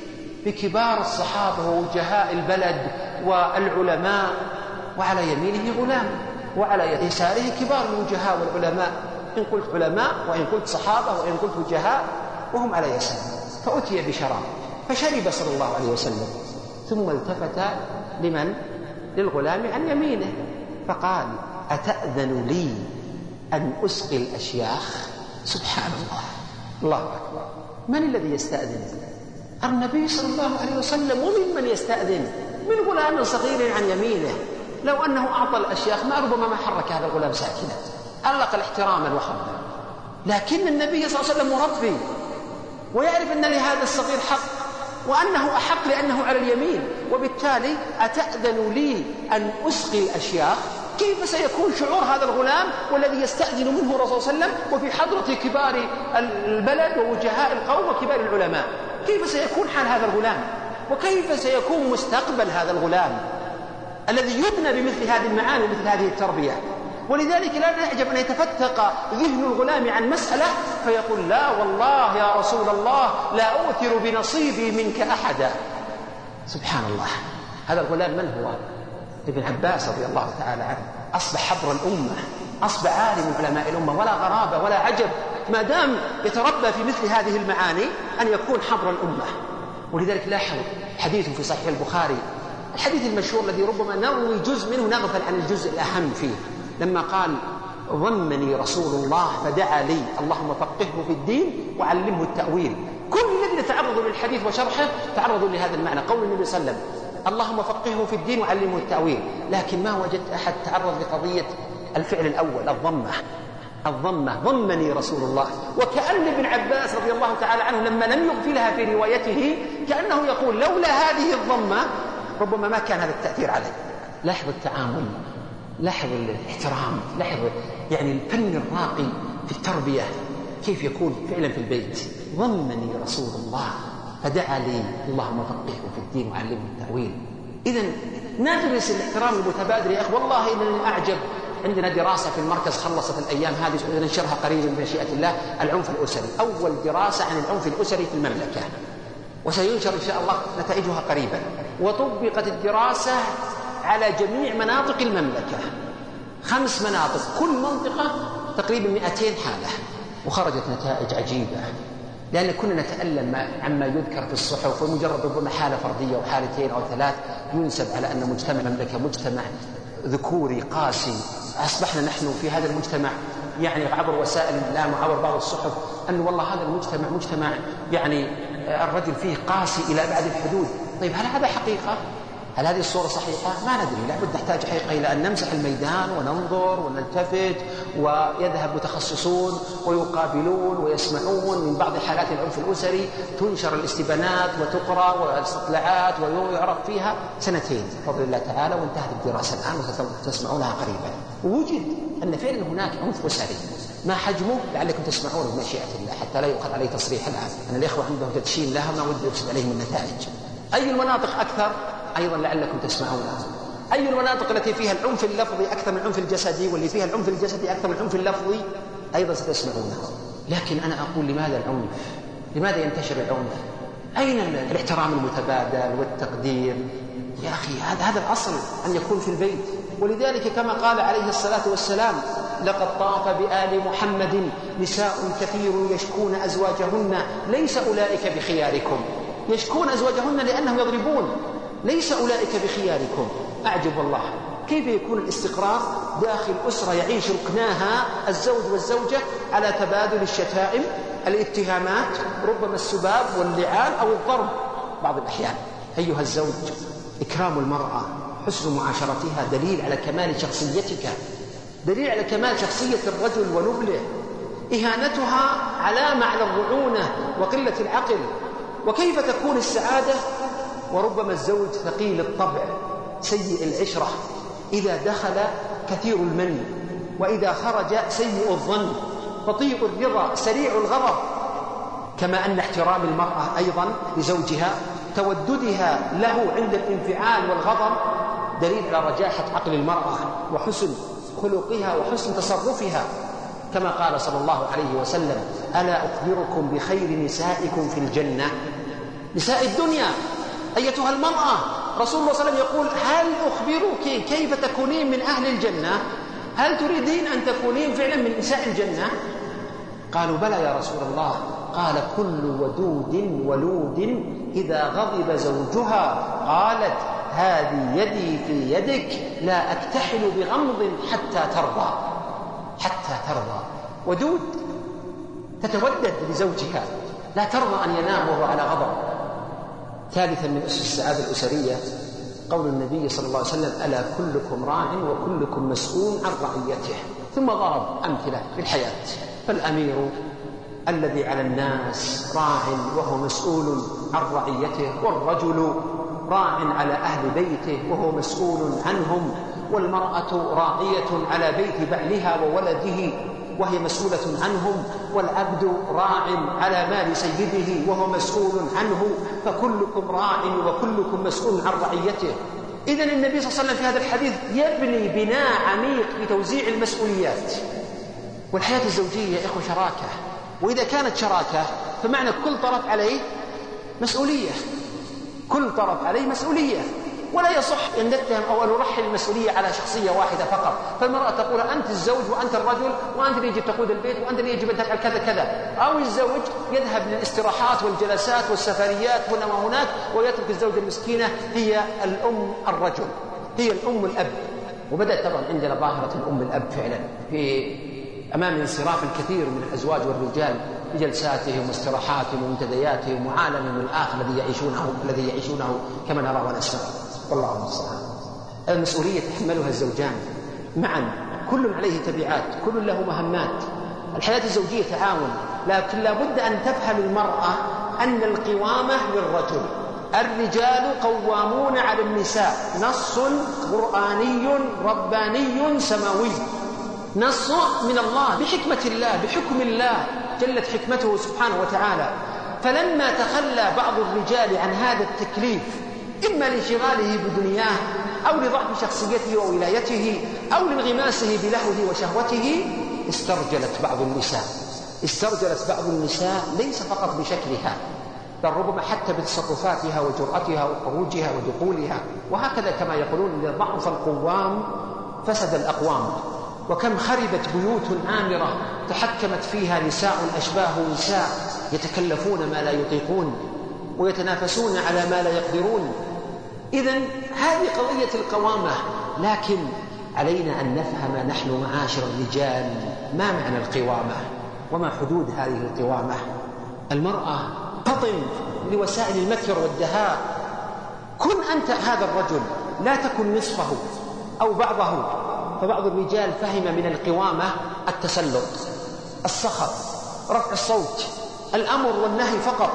بكبار الصحابة ووجهاء البلد والعلماء، وعلى يمينه غلام وعلى يساره كبار الوجهاء والعلماء، إن قلت علماء وإن قلت صحابة وإن قلت وجهاء، وهم على يساره. فأتي بشراب فشرب صلى الله عليه وسلم، ثم التفت لمن؟ للغلام عن يمينه فقال: أتأذن لي أن أسقي الأشياخ؟ سبحان الله، الله أكبر. من الذي يستأذن؟ النبي صلى الله عليه وسلم. ومن يستأذن؟ من غلام صغير عن يمينه. لو أنه أعطى الأشياخ ما ربما ما حرك هذا الغلام ساكنا، علق الاحتراما وخفضا. لكن النبي صلى الله عليه وسلم مربي ويعرف أن لهذا الصغير حق وأنه أحق لأنه على اليمين، وبالتالي أتأذن لي أن أسقي الأشياخ؟ كيف سيكون شعور هذا الغلام والذي يستأذن منه الرسول صلى الله عليه وسلم وفي حضرة كبار البلد ووجهاء القوم وكبار العلماء؟ كيف سيكون حال هذا الغلام؟ وكيف سيكون مستقبل هذا الغلام الذي يبنى بمثل هذه المعاني ومثل هذه التربية؟ ولذلك لا نعجب أن يتفتق ذهن الغلام عن مسألة فيقول: لا والله يا رسول الله لا أؤثر بنصيبي منك أحدا. سبحان الله. هذا الغلام من هو؟ ابن عباس رضي الله تعالى عنه. أصبح حبر الأمة، أصبح عالم علماء الأمة، ولا غرابة ولا عجب ما دام يتربى في مثل هذه المعاني أن يكون حبر الأمة. ولذلك لاحظ حديث في صحيح البخاري، الحديث المشهور الذي ربما نروي جزء منه نغفل عن الجزء الأهم فيه، لما قال: ضمني رسول الله فدعا لي اللهم فقهه في الدين وعلمه التأويل. كل الذين تعرضوا للحديث وشرحه تعرضوا لهذا المعنى، قول النبي صلى الله عليه وسلم: اللهم فقهه في الدين وعلمه التأويل. لكن ما وجدت أحد تعرض لقضية الفعل الأول، الضمة، ضمني رسول الله. وكأن ابن عباس رضي الله تعالى عنه لما لم يغفلها في روايته كأنه يقول: لولا هذه الضمة ربما ما كان هذا التأثير عليه. لاحظ التعامل، لاحظ الاحترام، لاحظ يعني الفن الراقي في التربية كيف يكون فعلا في البيت. ضمني رسول الله فدعا لي اللهم فقهه في الدين وعلمه التأويل. إذن ندرس الاحترام المتبادل يا أخي. والله إنني أعجب، عندنا دراسة في المركز خلصت الأيام هذه ننشرها قريبا بمشيئة الله، العنف الأسري، أول دراسة عن العنف الأسري في المملكة، وسينشر إن شاء الله نتائجها قريبا. وطبقت الدراسة على جميع مناطق المملكة، 5 مناطق، كل منطقة تقريبا 200 حالة، وخرجت نتائج عجيبة. لأن كنا نتألم عما يذكر في الصحف، ومجرد ربما حالة فردية أو حالتين أو 3 ينسب على أن مجتمع المملكة مجتمع ذكوري قاسي. أصبحنا نحن في هذا المجتمع يعني عبر وسائل الإعلام وعبر بعض الصحف أن والله هذا المجتمع مجتمع يعني الرجل فيه قاسي إلى أبعد الحدود. طيب هل هذا حقيقة؟ هل هذه الصورة صحيحة؟ ما ندري، لابد نحتاج حقيقة إلى أن نمسح الميدان وننظر ونلتفت، ويذهب متخصصون ويقابلون ويسمعون من بعض حالات العنف الأسري، تنشر الاستبانات وتقرأ والاستطلاعات ويعرف فيها 2 بفضل الله تعالى، وانتهت الدراسة الآن وتسمعونها قريبا. ووجد أن فعلا هناك عنف أسري، ما حجمه لعلكم تسمعون بمشيئة الله حتى لا يؤخذ عليه تصريح الآن، أن الإخوة عندهم تدشين لها ما ودي يفسد عليهم النتائج. أي المناطق أكثر؟ أيضا لعلكم تسمعونها. أي المناطق التي فيها العنف اللفظي أكثر من العنف الجسدي، واللي فيها العنف الجسدي أكثر من العنف اللفظي، أيضا ستسمعونها. لكن أنا أقول لماذا العنف؟ لماذا ينتشر العنف؟ أين الاحترام المتبادل والتقدير؟ يا أخي هذا الأصل أن يكون في البيت. ولذلك كما قال عليه الصلاة والسلام: لقد طاف بآل محمد نساء كثير يشكون أزواجهن ليس أولئك بخياركم. يشكون أزواجهن لأنهم يضربون، ليس أولئك بخياركم. أعجب والله كيف يكون الاستقرار داخل أسرة يعيش ركناها الزوج والزوجة على تبادل الشتائم، الاتهامات، ربما السباب واللعان أو الضرب بعض الأحيان. أيها الزوج، إكرام المرأة، حسن معاشرتها دليل على كمال شخصيتك، دليل على كمال شخصية الرجل ونبله. إهانتها علامة على الرعونة وقلة العقل. وكيف تكون السعادة وربما الزوج ثقيل الطبع سيء العشرة، إذا دخل كثير المن، وإذا خرج سيء الظن، بطيء الرضا، سريع الغضب. كما أن احترام المرأة أيضا لزوجها، توددها له عند الانفعال والغضب، دليل على رجاحة عقل المرأة وحسن خلقها وحسن تصرفها، كما قال صلى الله عليه وسلم: ألا أخبركم بخير نسائكم في الجنة؟ نساء الدنيا أيتها المرأة، رسول الله صلى الله عليه وسلم يقول: هل أخبرك كيف تكونين من أهل الجنة؟ هل تريدين أن تكونين فعلا من نساء الجنة؟ قالوا: بلى يا رسول الله. قال: كل ودود ولود إذا غضب زوجها قالت: هذه يدي في يدك لا أكتحل بغمض حتى ترضى. حتى ترضى، ودود تتودد لزوجها، لا ترضى أن ينام وهو على غضب. ثالثا من أسس السعادة الأسرية قول النبي صلى الله عليه وسلم: ألا كلكم راع وكلكم مسؤول عن رعيته. ثم ضرب أمثلة في الحياة: فالأمير الذي على الناس راع وهو مسؤول عن رعيته، والرجل راع على أهل بيته وهو مسؤول عنهم، والمرأة راعية على بيت بعلها وولده وهي مسؤولة عنهم، والعبد راع على مال سيده وهو مسؤول عنه، فكلكم راع وكلكم مسؤول عن رعيته. إذن النبي صلى الله عليه وسلم في هذا الحديث يبني بناء عميق بتوزيع المسؤوليات. والحياة الزوجية يا إخوة شراكة، وإذا كانت شراكة فمعنى كل طرف عليه مسؤولية، كل طرف عليه مسؤولية، ولا يصح أن نتهم أو أن نرحل المسؤولية على شخصية واحدة فقط. فالمرأة تقول: أنت الزوج وأنت الرجل وأنت اللي يجب تقود البيت وأنت اللي يجب أن تفعل كذا كذا، أو الزوج يذهب للاستراحات والجلسات والسفريات هنا وهناك ويترك الزوجة المسكينة هي الأم الرجل، هي الأم الأب. وبدأت طبعا عندنا ظاهرة الأم الأب فعلا في أمام انصراف الكثير من الأزواج والرجال بجلساتهم واستراحاتهم ومنتدياتهم وعالمهم الآخر الذي يعيشونه كما نرى ونسمع، والله المستعان. المسؤولية تحملها الزوجان معا، كل عليه تبعات، كل له مهمات. الحياة الزوجية تعاون، لكن لا بد أن تفهم المرأة أن القوامة للرجل. الرجال قوامون على النساء، نص قرآني رباني سماوي، نص من الله بحكمة الله، بحكم الله جلت حكمته سبحانه وتعالى. فلما تخلى بعض الرجال عن هذا التكليف، إما لانشغاله بدنياه أو لضعف شخصيته وولايته أو لانغماسه بلهوه وشهوته، استرجلت بعض النساء ليس فقط بشكلها، بل ربما حتى بتصرفاتها وجرأتها وخروجها ودخولها. وهكذا كما يقولون: إذا ضعف القوام فسد الأقوام. وكم خربت بيوت عامرة تحكمت فيها نساء أشباه نساء يتكلفون ما لا يطيقون ويتنافسون على ما لا يقدرون. إذن هذه قضية القوامة، لكن علينا أن نفهم نحن معاشر الرجال ما معنى القوامة وما حدود هذه القوامة. المرأة تطن لوسائل المكر والدهاء. كن أنت هذا الرجل، لا تكن نصفه أو بعضه. فبعض الرجال فهم من القوامة التسلط، السخط، رفع الصوت، الأمر والنهي فقط.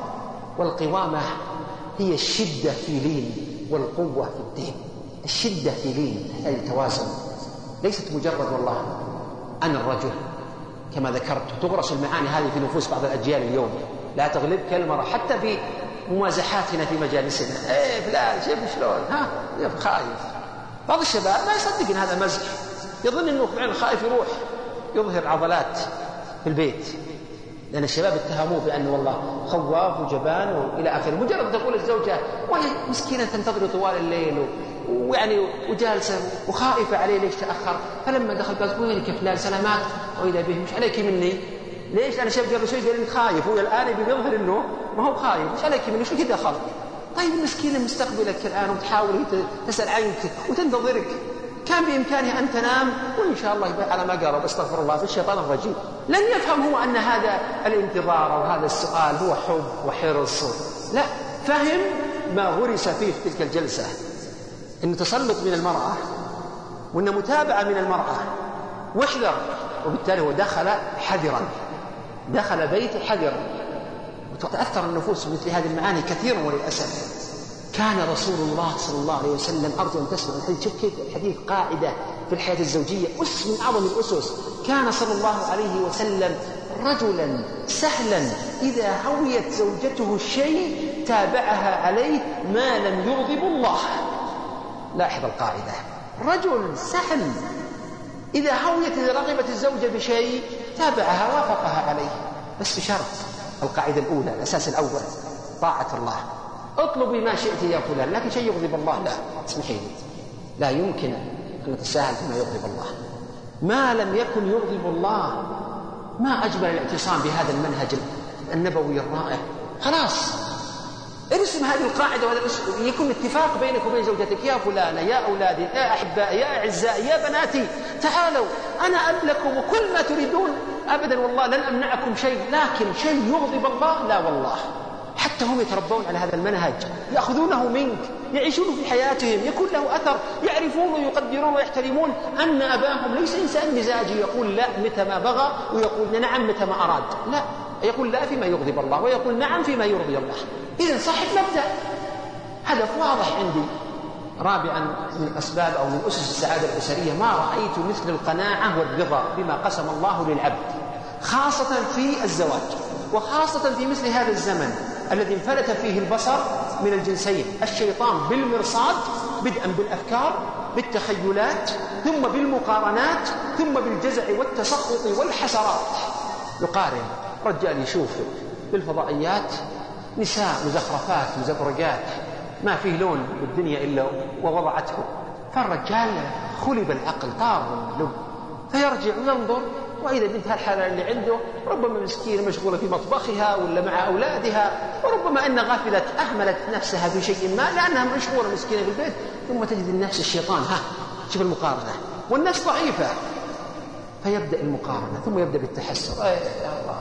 والقوامة هي الشدة في لين والقوة في الدين. الشدة في لين، هذا التوازن، ليست مجرد والله أنا الرجل كما ذكرت. تغرس المعاني هذه في نفوس بعض الأجيال اليوم، لا تغلبك المرأة حتى في ممازحاتنا في مجالسنا. فلان شوف شلون خايف. بعض الشباب ما يصدق ان هذا مزح، يظن انه فعلا خائف يروح يظهر عضلات في البيت، لان الشباب اتهموه بانه والله خواف وجبان والى اخره. مجرد تقول الزوجه وهي مسكينه تنتظر طوال الليل ويعني وجالسه وخائفه عليه ليش تاخر، فلما دخل قال: وينك يا فلان؟ سلامات. واذا به: مش عليك مني؟ ليش؟ انا شايف قبل شوي قال انك خايف، هو الان بيظهر انه ما هو خايف. مش عليك مني؟ شو كذا دخل؟ طيب المسكينة مستقبلك الآن وتحاول تسأل عنك وتنتظرك، كان بإمكانها أن تنام وإن شاء الله يبقى على ما قرب، استغفر الله، في الشيطان الرجيم. لن يفهم هو أن هذا الانتظار أو هذا السؤال هو حب وحرص، لا، فهم ما غرس فيه في تلك الجلسة، إن تسلط من المرأة وإن متابعة من المرأة، واحذر. وبالتالي هو دخل حذرا، دخل بيت حذرا. وتتأثر النفوس بمثل هذه المعاني كثيرا وللأسف. كان رسول الله صلى الله عليه وسلم، أرجو أن تسمع الحديث، شوف كيف الحديث قاعدة في الحياة الزوجية، أس من أعظم الأسس. كان صلى الله عليه وسلم رجلا سهلا، إذا هويت زوجته الشيء تابعها عليه ما لم يغضب الله. لاحظ القاعدة، رجل سهل إذا رغبت الزوجة بشيء تابعها وافقها عليه، بس بشرط. القاعدة الأولى، الأساس الأول طاعة الله. اطلبي ما شئت يا فلان، لكن شيء يغضب الله لا، اسمحي لي، لا يمكن أن نتساهل فيما يغضب الله. ما لم يكن يغضب الله، ما أجمل الاعتصام بهذا المنهج النبوي الرائع. خلاص ارسم هذه القاعدة، يكون اتفاق بينك وبين زوجتك: يا فلانة، يا أولادي، يا أحبائي، يا أعزائي، يا بناتي، تعالوا أنا أب لكم وكل ما تريدون، أبدا والله لن أمنعكم شيء، لكن شيء يغضب الله لا والله. حتى هم يتربون على هذا المنهج، يأخذونه منك، يعيشون في حياتهم، يكون له أثر، يعرفون ويقدرون ويحترمون أن أباهم ليس إنسان مزاجي يقول لا متى ما بغى ويقول نعم متى ما أراد، لا، يقول لا فيما يغضب الله ويقول نعم فيما يرضي الله. إذن صاحب مبدأ، هدف واضح عندي. رابعا من أسباب أو من أسس السعادة الأسرية، ما رأيت مثل القناعة والرضا بما قسم الله للعبد، خاصة في الزواج، وخاصة في مثل هذا الزمن الذي انفلت فيه البصر من الجنسين. الشيطان بالمرصاد، بدءا بالأفكار، بالتخيلات، ثم بالمقارنات، ثم بالجزع والتسخط والحسرات. يقارن، رجال يشوف بالفضائيات نساء مزخرفات مزبرقات ما فيه لون بالدنيا إلا ووضعته، فالرجال خلب العقل طار له، فيرجع وينظر، وإذا بنت هالحالة اللي عنده ربما مسكينة مشغولة في مطبخها ولا مع أولادها، وربما أن غافلة أهملت نفسها في شيء ما لأنها مشغولة مسكينة في البيت، ثم تجد النفس الشيطان شوف المقارنة، والنفس ضعيفة، فيبدأ المقارنة، ثم يبدأ بالتحسر. يا الله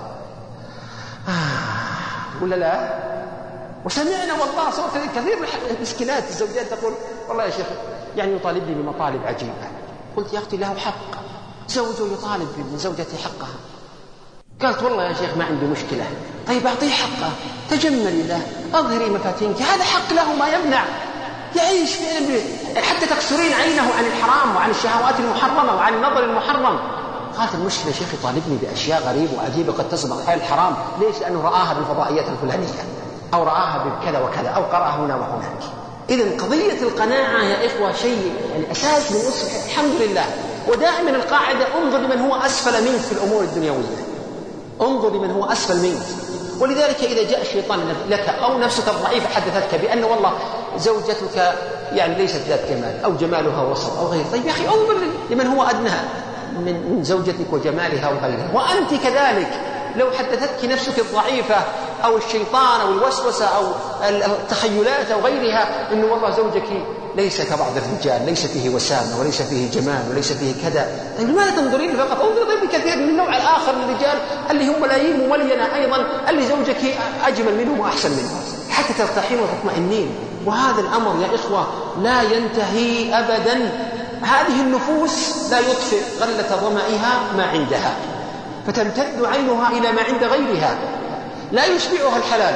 ولا لا؟ وسمعنا والله صوت كثير من مسكينات الزوجات تقول والله يا شيخ يعني يطالبني بمطالب عجيبة. قلت يا أختي له حق، زوجه يطالب من زوجته حقها. قالت والله يا شيخ ما عندي مشكلة. طيب أعطيه حقه، تجملي له، أظهري مفاتنك، هذا حق له ما يمنع يعيش حتى تكسرين عينه عن الحرام وعن الشهوات المحرمة وعن النظر المحرم. قالت المشكلة يا شيخ يطالبني بأشياء غريبة وعجيبة قد تصل على الحرام. ليش؟ لأنه رآها بالفضائيات الفلانية أو رآها بكذا وكذا أو قرأها هنا وهناك. إذن قضية القناعة يا إخوة شيء يعني أساس من أسس الحمد لله. ودائما القاعدة انظر لمن هو أسفل منك في الأمور الدنيوية، انظر لمن هو أسفل منك. ولذلك إذا جاء الشيطان لك أو نفسك الضعيفة حدثتك بأن والله زوجتك يعني ليست ذات جمال أو جمالها وسط أو غير، طيب يا أخي انظر لمن هو أدنى من زوجتك وجمالها وغيرها. وأنت كذلك لو حدثتك نفسك الضعيفة أو الشيطان أو الوسوسة أو التخيلات أو غيرها إنه والله زوجك ليس كبعض الرجال، ليس فيه وسامة وليس فيه جمال وليس فيه كذا، طيب لماذا تنظرين فقط؟ انظري بكثير من النوع الآخر من الرجال اللي هم ملايين مملينة أيضا، اللي زوجك أجمل منهم وأحسن منهم، حتى ترتاحين وتطمئنين. وهذا الأمر يا إخوة لا ينتهي أبدا. هذه النفوس لا يطفئ غلة ظمئها ما عندها، فتمتد عينها إلى ما عند غيرها، لا يشبعها الحلال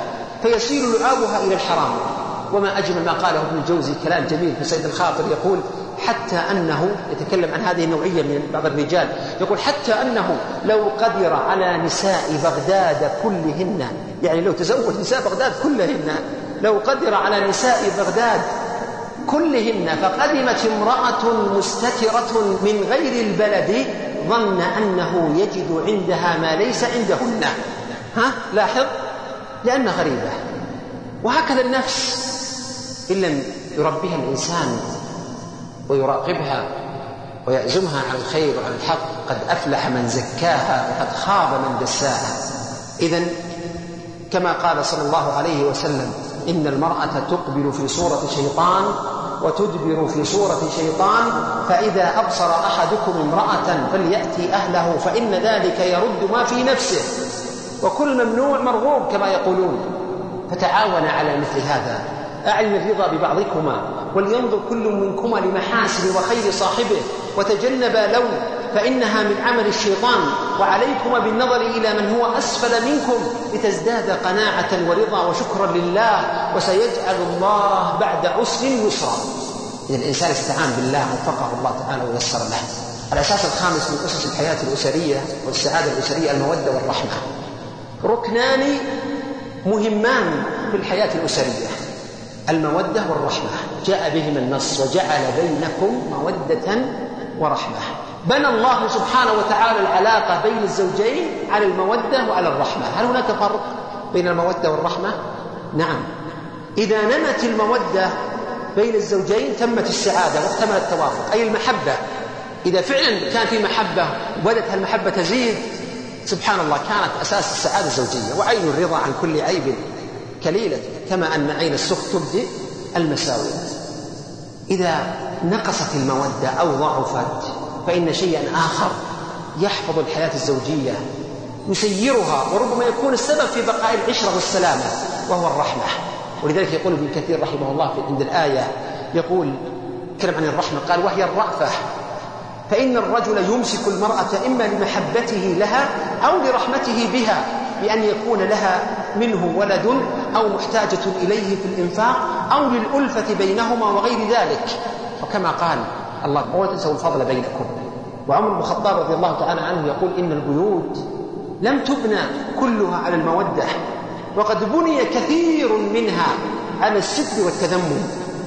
فيسير لعابها إلى الحرام. وما أجمل ما قاله ابن الجوزي، كلام جميل في سيد الخاطر، يقول حتى أنه يتكلم عن هذه النوعية من بعض الرجال، يقول حتى أنه لو قدر على نساء بغداد كلهن، يعني لو تزوج نساء بغداد كلهن، لو قدر على نساء بغداد كلهن فقدمت امرأة مستترة من غير البلد ظن أنه يجد عندها ما ليس عندهن. لاحظ، لأنها غريبة. وهكذا النفس إن لم يربيها الإنسان ويراقبها ويعزمها على الخير وعلى الحق قد أفلح من زكاها وقد خاب من دساها. إذن كما قال صلى الله عليه وسلم إن المرأة تقبل في صورة شيطان وتدبر في صورة شيطان، فإذا أبصر أحدكم امرأة فليأتي أهله فإن ذلك يرد ما في نفسه، وكل ممنوع مرغوب كما يقولون. فتعاون على مثل هذا، أعلن الرضا ببعضكما ولينظر كل منكما لمحاسن وخير صاحبه وتجنبا لون فإنها من عمل الشيطان، وعليكما بالنظر إلى من هو أسفل منكم لتزداد قناعة ورضا وشكرا لله، وسيجعل الله بعد عسر يسرا. إذا الإنسان استعان بالله وفقه الله تعالى ويسر له. الأساس الخامس من أسس الحياة الأسرية والسعادة الأسرية المودة والرحمة. ركنان مهمان في الحياة الأسرية، المودة والرحمة. جاء بهما النص وجعل بينكم مودة ورحمة. بنى الله سبحانه وتعالى العلاقة بين الزوجين على المودة وعلى الرحمة. هل هناك فرق بين المودة والرحمة؟ نعم. إذا نمت المودة بين الزوجين تمت السعادة واكتمل التوافق، أي المحبة. إذا فعلا كان في محبة وبدت هالمحبة تزيد، سبحان الله، كانت أساس السعادة الزوجية. وعين الرضا عن كل عيب كليلة، كما أن عين السخط تبدئ المساوئ. إذا نقصت المودة أو ضعفت فإن شيئا آخر يحفظ الحياة الزوجية يسيرها، وربما يكون السبب في بقاء العشرة والسلامة، وهو الرحمة. ولذلك يقول ابن كثير رحمه الله عند الآية، يقول كلام عن الرحمة، قال: وهي الرأفة، فإن الرجل يمسك المرأة إما لمحبته لها أو لرحمته بها، بأن يكون لها منه ولد أو محتاجة إليه في الإنفاق أو للألفة بينهما وغير ذلك. وكما قال الله: ولا تنسوا الفضل بينكم. وعمر بن الخطاب رضي الله تعالى عنه يقول: إن البيوت لم تبنى كلها على المودة، وقد بني كثير منها على الستر والتذمم.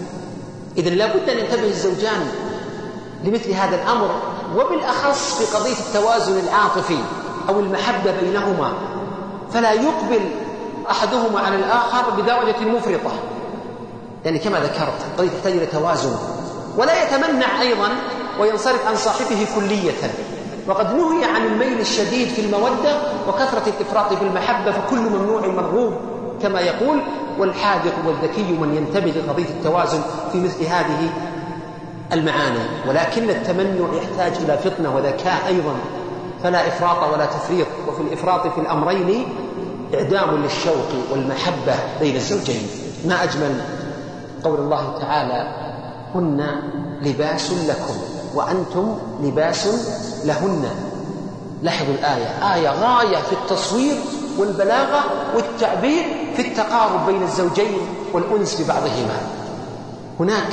إذن لا بد أن ينتبه الزوجان لمثل هذا الأمر، وبالأخص في قضية التوازن العاطفي أو المحبة بينهما، فلا يقبل أحدهما على الآخر بدرجة مفرطة، يعني كما ذكرت قضية تحتاج إلى توازن، ولا يتمنع أيضا وينصرف عن صاحبه كلية. وقد نهي عن الميل الشديد في المودة وكثرة الإفراط في المحبة، فكل ممنوع مرغوب كما يقول. والحاذق والذكي من ينتبه لقضية التوازن في مثل هذه المعاني. ولكن التمنع يحتاج إلى فطنة وذكاء أيضا، فلا إفراط ولا تفريط. وفي الإفراط في الأمرين إعدام للشوق والمحبة بين الزوجين. ما أجمل قول الله تعالى: هن لباس لكم وأنتم لباس لهن. لاحظوا الآية، آية غاية في التصوير والبلاغة والتعبير في التقارب بين الزوجين والأنس ببعضهما. هناك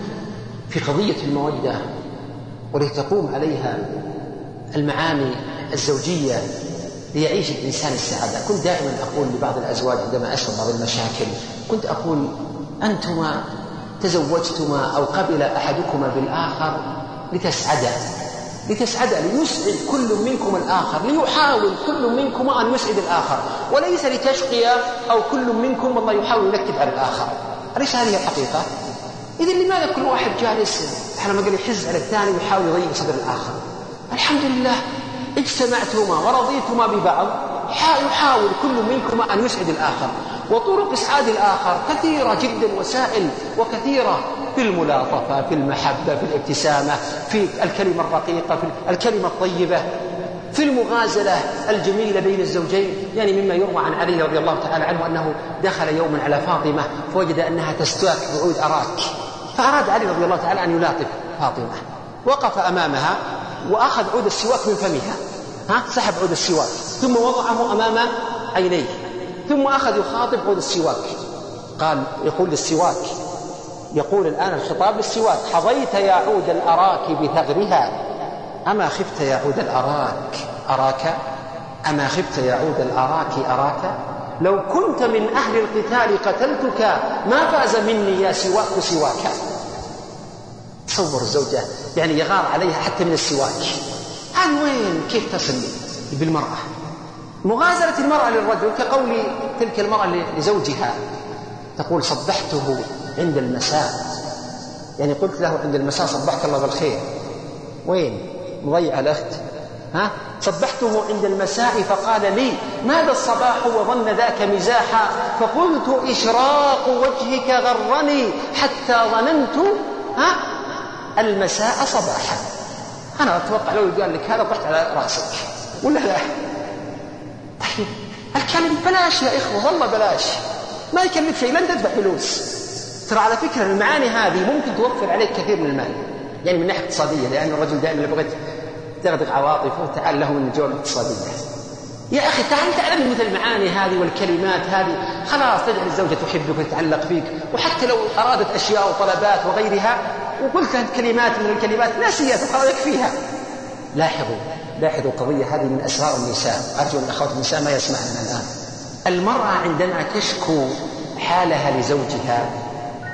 في قضية المودة والتي تقوم عليها المعاني الزوجية ليعيش الإنسان السعادة. كنت دائما أقول لبعض الأزواج عندما أشعر بعض المشاكل، كنت أقول: أنتما تزوجتما أو قبل أحدكما بالآخر لتسعدا، ليسعد كل منكم الآخر، ليحاول كل منكم أن يسعد الآخر، وليس لتشقي أو كل منكم والله يحاول ينكد على الآخر. أليس هذه الحقيقة؟ إذن لماذا كل واحد جالس على ما قال يحز على الثاني ويحاول يضيق صدر الآخر؟ الحمد لله اجتمعتما ورضيتما ببعض، يحاول كل منكما أن يسعد الآخر. وطرق إسعاد الآخر كثيرة جدا، وسائل وكثيرة، في الملاطفة، في المحبة، في الابتسامة، في الكلمة الرقيقة، في الكلمة الطيبة، في المغازلة الجميلة بين الزوجين. يعني مما يروى عن علي رضي الله تعالى عنه أنه دخل يوما على فاطمة فوجد أنها تستاك بعود أراك، فأراد علي رضي الله تعالى أن يلاطف فاطمة، وقف أمامها وأخذ عود السواك من فمها، سحب عود السواك ثم وضعه أمام عينيه، ثم أخذ يخاطب عود السواك. قال يقول للسواك، يقول الآن الخطاب للسواك: حظيت يا عود الأراك بثغرها، أما خفت يا عود الأراك أراك، أما خفت يا عود الأراك أراك، لو كنت من أهل القتال قتلتك، ما فاز مني يا سواك سواك. تصور الزوجة يعني يغار عليها حتى من السواك. عن وين كيف تصل بالمرأة؟ مغازلة المرأة للرجل كقول تلك المرأة لزوجها، تقول: صبحته عند المساء، يعني قلت له عند المساء: صبحك الله بالخير. وين مضيع الأخت؟ صبحته عند المساء فقال لي: ماذا الصباح وظن ذاك مزاحا، فقلت: إشراق وجهك غرني حتى ظننت المساء صباحا. أنا أتوقع لو قال لك هذا طحت على رأسك ولا لا؟ طيب الكلام بلاش يا إخوة، والله بلاش، ما يكلف شيء، لن تدفع فلوس. ترى على فكرة المعاني هذه ممكن توفر عليك كثير من المال، يعني من ناحية اقتصادية، لأن الرجل دائما اللي بغيت تغدق عواطفه تعال له من الجوع الاقتصادية. يا أخي تعال تعلم مثل المعاني هذه والكلمات هذه، خلاص تجعل الزوجة تحبك وتتعلق فيك. وحتى لو أرادت أشياء وطلبات وغيرها وقلت لها كلمات من الكلمات ناسية فقال يكفيها. لاحظوا قضية هذه من أسرار النساء، أرجو أن أخوات النساء ما يسمعنا الآن. المرأة عندما تشكو حالها لزوجها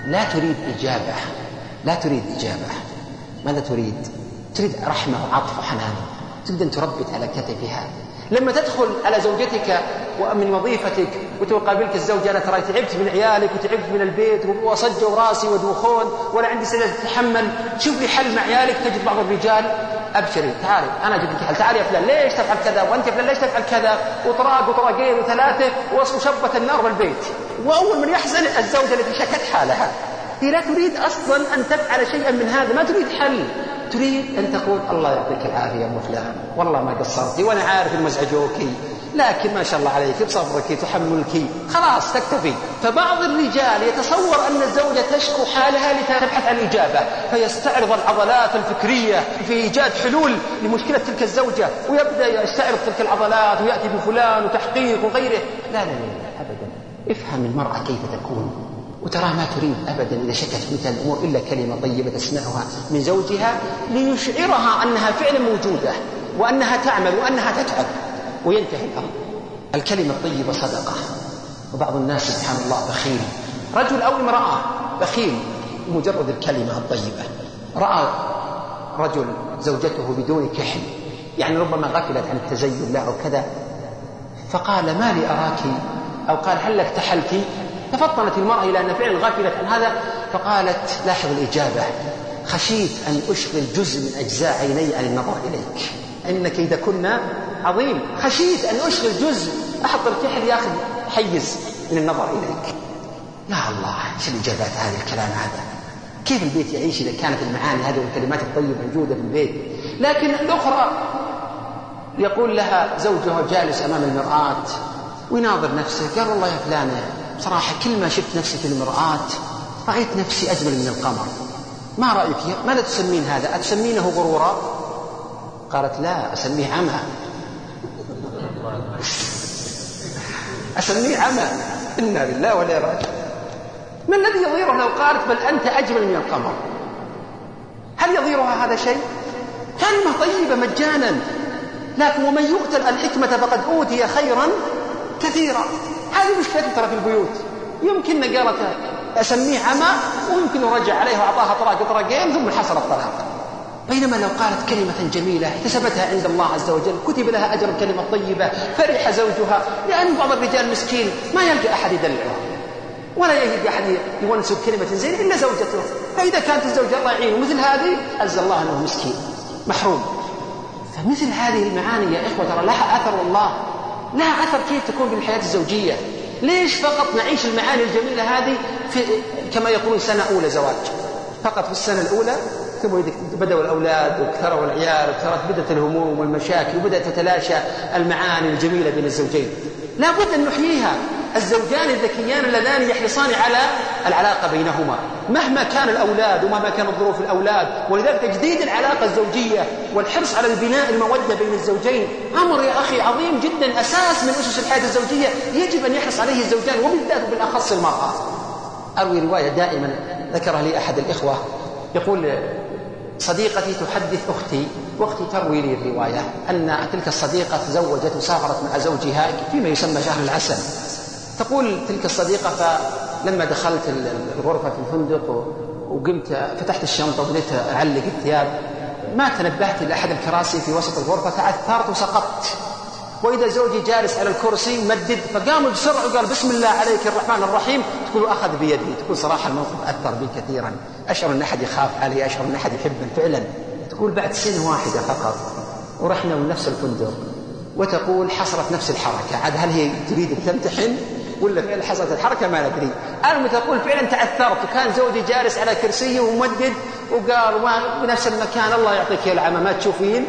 لا تريد إجابة، لا تريد إجابة. ماذا تريد؟ تريد رحمة وعطف وحنان، تريد أن تربت على كتفها. لما تدخل على زوجتك ومن وظيفتك وتقابلك الزوجة: أنا ترى تعبت من عيالك وتعبت من البيت وصجوا راسي ودوخون ولا عندي سنة تتحمل، شوف لي حل مع عيالك. تجد بعض الرجال: أبشري تعالي أنا أجيب لك حل، تعالي يا فلان ليش تفعل كذا، وأنت يا فلان ليش تفعل كذا، وطراق وطراقين وثلاثة وشبت النار بالبيت. وأول من يحزن الزوجة التي شكت حالها. هي لا تريد أصلا أن تفعل شيئا من هذا، ما تريد حل، تريد أن تقول: الله يعطيك العافية يا أم فلان، والله ما قصرتي وأنا عارف إن مزعجوكي، لكن ما شاء الله عليك بصبرك تحملك، خلاص تكتفي. فبعض الرجال يتصور أن الزوجة تشكو حالها لتبحث عن إجابة، فيستعرض العضلات الفكرية في إيجاد حلول لمشكلة تلك الزوجة، ويبدأ يستعرض تلك العضلات ويأتي بفلان وتحقيق وغيره. لا لا لا أبدا. افهم المرأة كيف تكون، وترى ما تريد أبدا إذا شكت مثل الأمور إلا كلمة طيبة تسمعها من زوجها ليشعرها أنها فعلا موجودة وأنها تعمل وأنها تتعب، وينتهي الأمر. الكلمة الطيبة صدقة. وبعض الناس سبحان الله بخيل، رجل أو امرأة بخيل مجرد الكلمة الطيبة. رأى رجل زوجته بدون كحل، يعني ربما غفلت عن التزين له أو كذا، فقال: ما لي أراك، أو قال: هل لك تحلتي؟ تفطنت المرأة إلى أن فعلا غافلت عن هذا، فقالت: لاحظ الإجابة: خشيت أن أشغل جزء من أجزاء عيني عن النظر إليك، إن كيدكن عظيم. خشيت أن أشغل جزء، أحط الكحل يأخذ حيز من النظر إليك. يا الله، إيش الإجابات هذه الكلام هذا؟ كيف البيت يعيش إذا كانت المعاني هذه والكلمات الطيبة موجودة في البيت؟ لكن الأخرى يقول لها زوجها جالس أمام المرآة ويناظر نفسه، قال: والله يا فلانة صراحة كل ما شفت نفسي في المرآة رأيت نفسي أجمل من القمر، ما رأيك؟ ماذا تسمين هذا؟ أتسمينه غرورا؟ قالت: لا، أسميه عمى. أسميه عمى. إنا لله ولا راجعون. ما الذي يضيره لو قالت: بل أنت أجمل من القمر؟ هل يضيرها هذا شيء؟ كلمة طيبة مجانا. لكن ومن يؤت الحكمة فقد أوتي خيرا كثيرا. هذه مشكلة ترى في البيوت. يمكن قالت أسميه عمى، ويمكن رجع عليها وأعطاها طراقين ثم حصل الطلاق. بينما لو قالت كلمة جميلة احتسبتها عند الله عز وجل، كتب لها أجر الكلمة الطيبة، فرح زوجها. لأن بعض الرجال مسكين ما يلقى أحد يدلعه ولا يجد أحد يونس بكلمة زين إلا زوجته. فإذا كانت الزوجة الله يعينه مثل هذه، عز الله أنه مسكين محروم. فمثل هذه المعاني يا إخوة ترى لها أثر، والله لها أثر كيف تكون في الحياة الزوجية. ليش فقط نعيش المعاني الجميلة هذه في كما يقولون سنة أولى زواج، فقط في السنة الأولى، ثم بدأوا الأولاد وكثروا العيال وكثرت بدأت الهموم والمشاكل وبدأت تتلاشى المعاني الجميلة بين الزوجين. لا بد أن نحييها. الزوجان الذكيان اللذان يحرصان على العلاقة بينهما مهما كان الأولاد ومهما كانت ظروف الأولاد. ولذلك تجديد العلاقة الزوجية والحرص على البناء المودة بين الزوجين أمر يا أخي عظيم جدا، أساس من أسس الحياة الزوجية يجب أن يحرص عليه الزوجان، وبالذات وبالأخص المرأة. أروي رواية دائما ذكرها لي أحد الإخوة، يقول: صديقتي تحدث أختي، وأختي تروي لي الرواية أن تلك الصديقة تزوجت وسافرت مع زوجها فيما يسمى شهر العسل. تقول تلك الصديقة: فلما دخلت الغرفة في الفندق وقمت فتحت الشنطة وبديت أعلق الثياب، ما تنبهت لأحد الكراسي في وسط الغرفة، تعثرت وسقطت، وإذا زوجي جالس على الكرسي مدد، فقام بسرعة وقال: بسم الله عليك الرحمن الرحيم. تقول: أخذ بيدي. تقول: صراحة الموقف أثر بي كثيرا، أشعر أن أحد يخاف علي، أشعر أن أحد يحبني فعلا. تقول: بعد سنة واحدة فقط ورحنا من نفس الفندق، وتقول: حصلت نفس الحركة. عاد هل هي تريد أن تمتحن ولا فعلا حصلت الحركة؟ ما ندري. أنا تقول: فعلا تعثرت، وكان زوجي جالس على كرسيه وممدد، وقال بنفس المكان: الله يعطيك يا العمى ما تشوفين.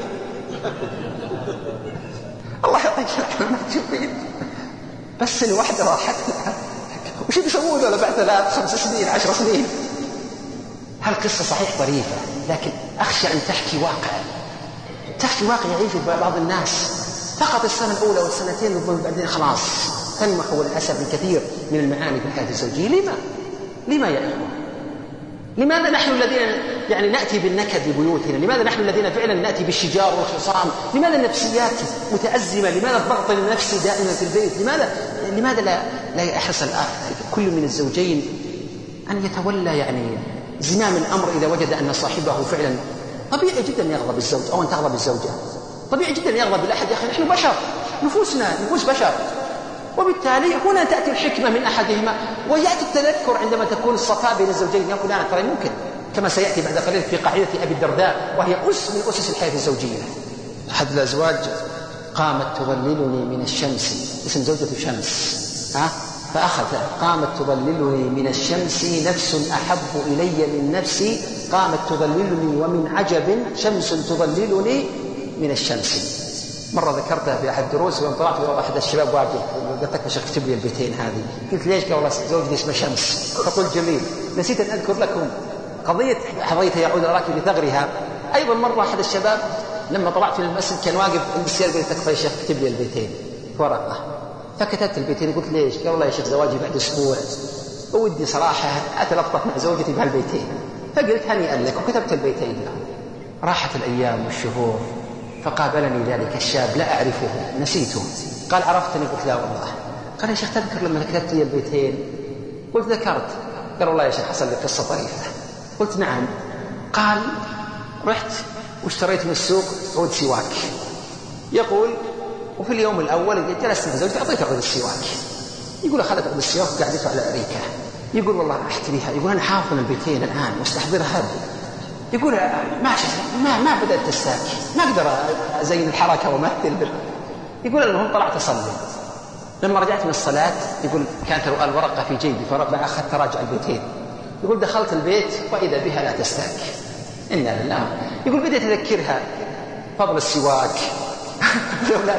الله يعطيك العمى ما تشوفين. بس سنة واحدة راحت. وش بيسوون له بعد 3 5 سنين 10 سنين؟ هالقصة صحيح طريفة، لكن أخشى أن تحكي واقع يعيشه بعض الناس. فقط السنة الأولى والسنتين وبعدين خلاص تنمحو للأسف الكثير من المعاني في الحياة الزوجية. لما يا إخوة؟ لماذا نحن الذين نأتي بالنكد لبيوتنا؟ لماذا نحن الذين فعلا نأتي بالشجار والخصام؟ لماذا النفسيات متأزمة؟ لماذا الضغط النفسي دائما في البيت؟ لماذا لا يحرص كل من الزوجين أن يتولى يعني زمام الأمر إذا وجد أن صاحبه فعلا طبيعي جدا يغضب الزوج أو أن تغضب الزوجة، طبيعي جدا يغضب الأحد. يا أخي نحن بشر، نفوسنا نفوس بشر، وبالتالي هنا تأتي الحكمة من أحدهما ويأتي التذكر عندما تكون الصفاء بين الزوجين. يقول أنا ترى ممكن، كما سيأتي بعد قليل في قاعدة أبي الدرداء وهي أس من أسس الحياة الزوجية. أحد الأزواج قامت تظللني من الشمس، اسم زوجته شمس، فأخذ قامت تظللني من الشمس نفس أحب إلي من نفسي، قامت تظللني ومن عجب شمس تظللني من الشمس. مرة ذكرتها في أحد الدروس ويوم طلعت أحد الشباب واقف قلت لك مش اكتب لي البيتين هذه، قلت ليش؟ قال والله زوجي اسمه شمس. فقلت جميل. نسيت أن أذكر لكم قضية حظيتها يعود الراكب بثغرها. أيضا مرة أحد الشباب لما طلعت من المسجد كان واقف عند السيارة قلت لك يا شيخ اكتب لي البيتين ورقة، فكتبت البيتين. قلت ليش؟ قال والله يا شيخ زواجي بعد أسبوع ودي صراحة أتلطف مع زوجتي بهالبيتين، فقلت هنيئا لك وكتبت البيتين. راحت الأيام والشهور فقابلني ذلك الشاب لا أعرفه نسيته، قال عرفتني؟ قلت لا والله. قال يا شيخ تذكر لما كتبت لي البيتين؟ قلت ذكرت. قال والله يا شيخ حصل لي قصة طريفة. قلت نعم. قال رحت واشتريت من السوق عود سواك. يقول وفي اليوم الأول جلست مع زوجتي أعطيته عود السواك. يقول أخذت عود السواك وقعدته على أريكة. يقول والله أحتريها. يقول أنا حافظ البيتين الآن واستحضرها. يقول ما بدأت تستاك، ما أقدر أزين الحركة ومثل. يقول المهم طلعت أصلي. لما رجعت من الصلاة يقول كانت الورقة في جيبي فأخذت راجع البيتين. يقول دخلت البيت وإذا بها لا تستاك. إنا لله. يقول بدأت أذكرها فضل السواك لولا